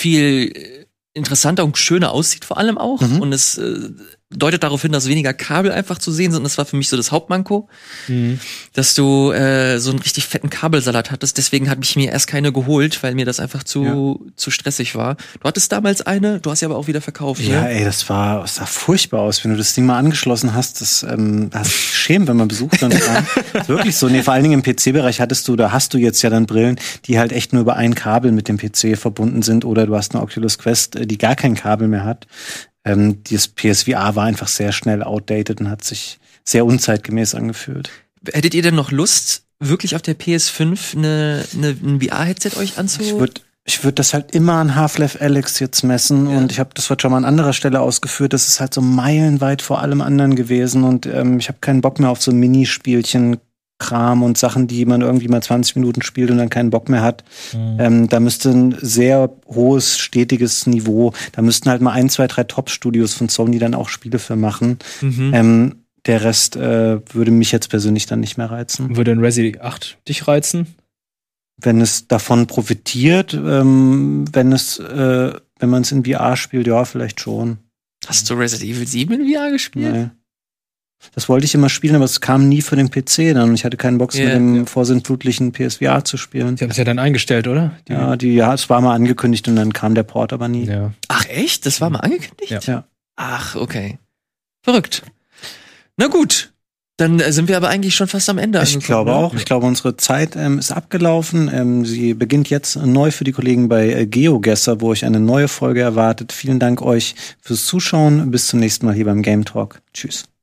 viel interessanter und schöner aussieht vor allem auch. Mhm. Und es äh, deutet darauf hin, dass weniger Kabel einfach zu sehen sind. Und das war für mich so das Hauptmanko, mhm. dass du äh, so einen richtig fetten Kabelsalat hattest. Deswegen habe ich mir erst keine geholt, weil mir das einfach zu ja. zu stressig war. Du hattest damals eine, du hast sie aber auch wieder verkauft.
Ja,
ne?
ey, das war, das sah furchtbar aus, wenn du das Ding mal angeschlossen hast. Das ähm, hast dich schämen, wenn man besucht dann kam. Das ist wirklich so. Nee, vor allen Dingen im P C-Bereich hattest du, da hast du jetzt ja dann Brillen, die halt echt nur über ein Kabel mit dem P C verbunden sind, oder du hast eine Oculus Quest, die gar kein Kabel mehr hat. Ähm, dieses P S V R war einfach sehr schnell outdated und hat sich sehr unzeitgemäß angefühlt.
Hättet ihr denn noch Lust, wirklich auf der P S fünf eine, eine, ein V R-Headset euch anzu...
Ich würde ich würd das halt immer an Half-Life Alyx jetzt messen, ja. Und ich habe das wird schon mal an anderer Stelle ausgeführt, das ist halt so meilenweit vor allem anderen gewesen, und ähm, ich habe keinen Bock mehr auf so Minispielchen, Kram und Sachen, die man irgendwie mal zwanzig Minuten spielt und dann keinen Bock mehr hat. Mhm. Ähm, da müsste ein sehr hohes, stetiges Niveau, da müssten halt mal ein, zwei, drei Top-Studios von Sony dann auch Spiele für machen. Mhm. Ähm, der Rest äh, würde mich jetzt persönlich dann nicht mehr reizen.
Würde ein Resident acht dich reizen?
Wenn es davon profitiert, ähm, wenn es, äh, wenn man es in V R spielt, ja, vielleicht schon.
Hast du Resident Evil sieben in V R gespielt?
Nee. Das wollte ich immer spielen, aber es kam nie für den P C dann. Und ich hatte keinen Bock, yeah, mit dem ja. vorsintflutlichen P S V R zu spielen.
Die haben es ja dann eingestellt, oder? Die
ja, die, ja, es war mal angekündigt und dann kam der Port aber nie.
Ja. Ach echt? Das war mal angekündigt?
Ja. ja.
Ach, okay. Verrückt. Na gut. Dann sind wir aber eigentlich schon fast am Ende.
Ich glaube auch. Ich glaube, unsere Zeit ähm, ist abgelaufen. Ähm, sie beginnt jetzt neu für die Kollegen bei äh, GeoGuessr, wo euch eine neue Folge erwartet. Vielen Dank euch fürs Zuschauen. Bis zum nächsten Mal hier beim Game Talk. Tschüss.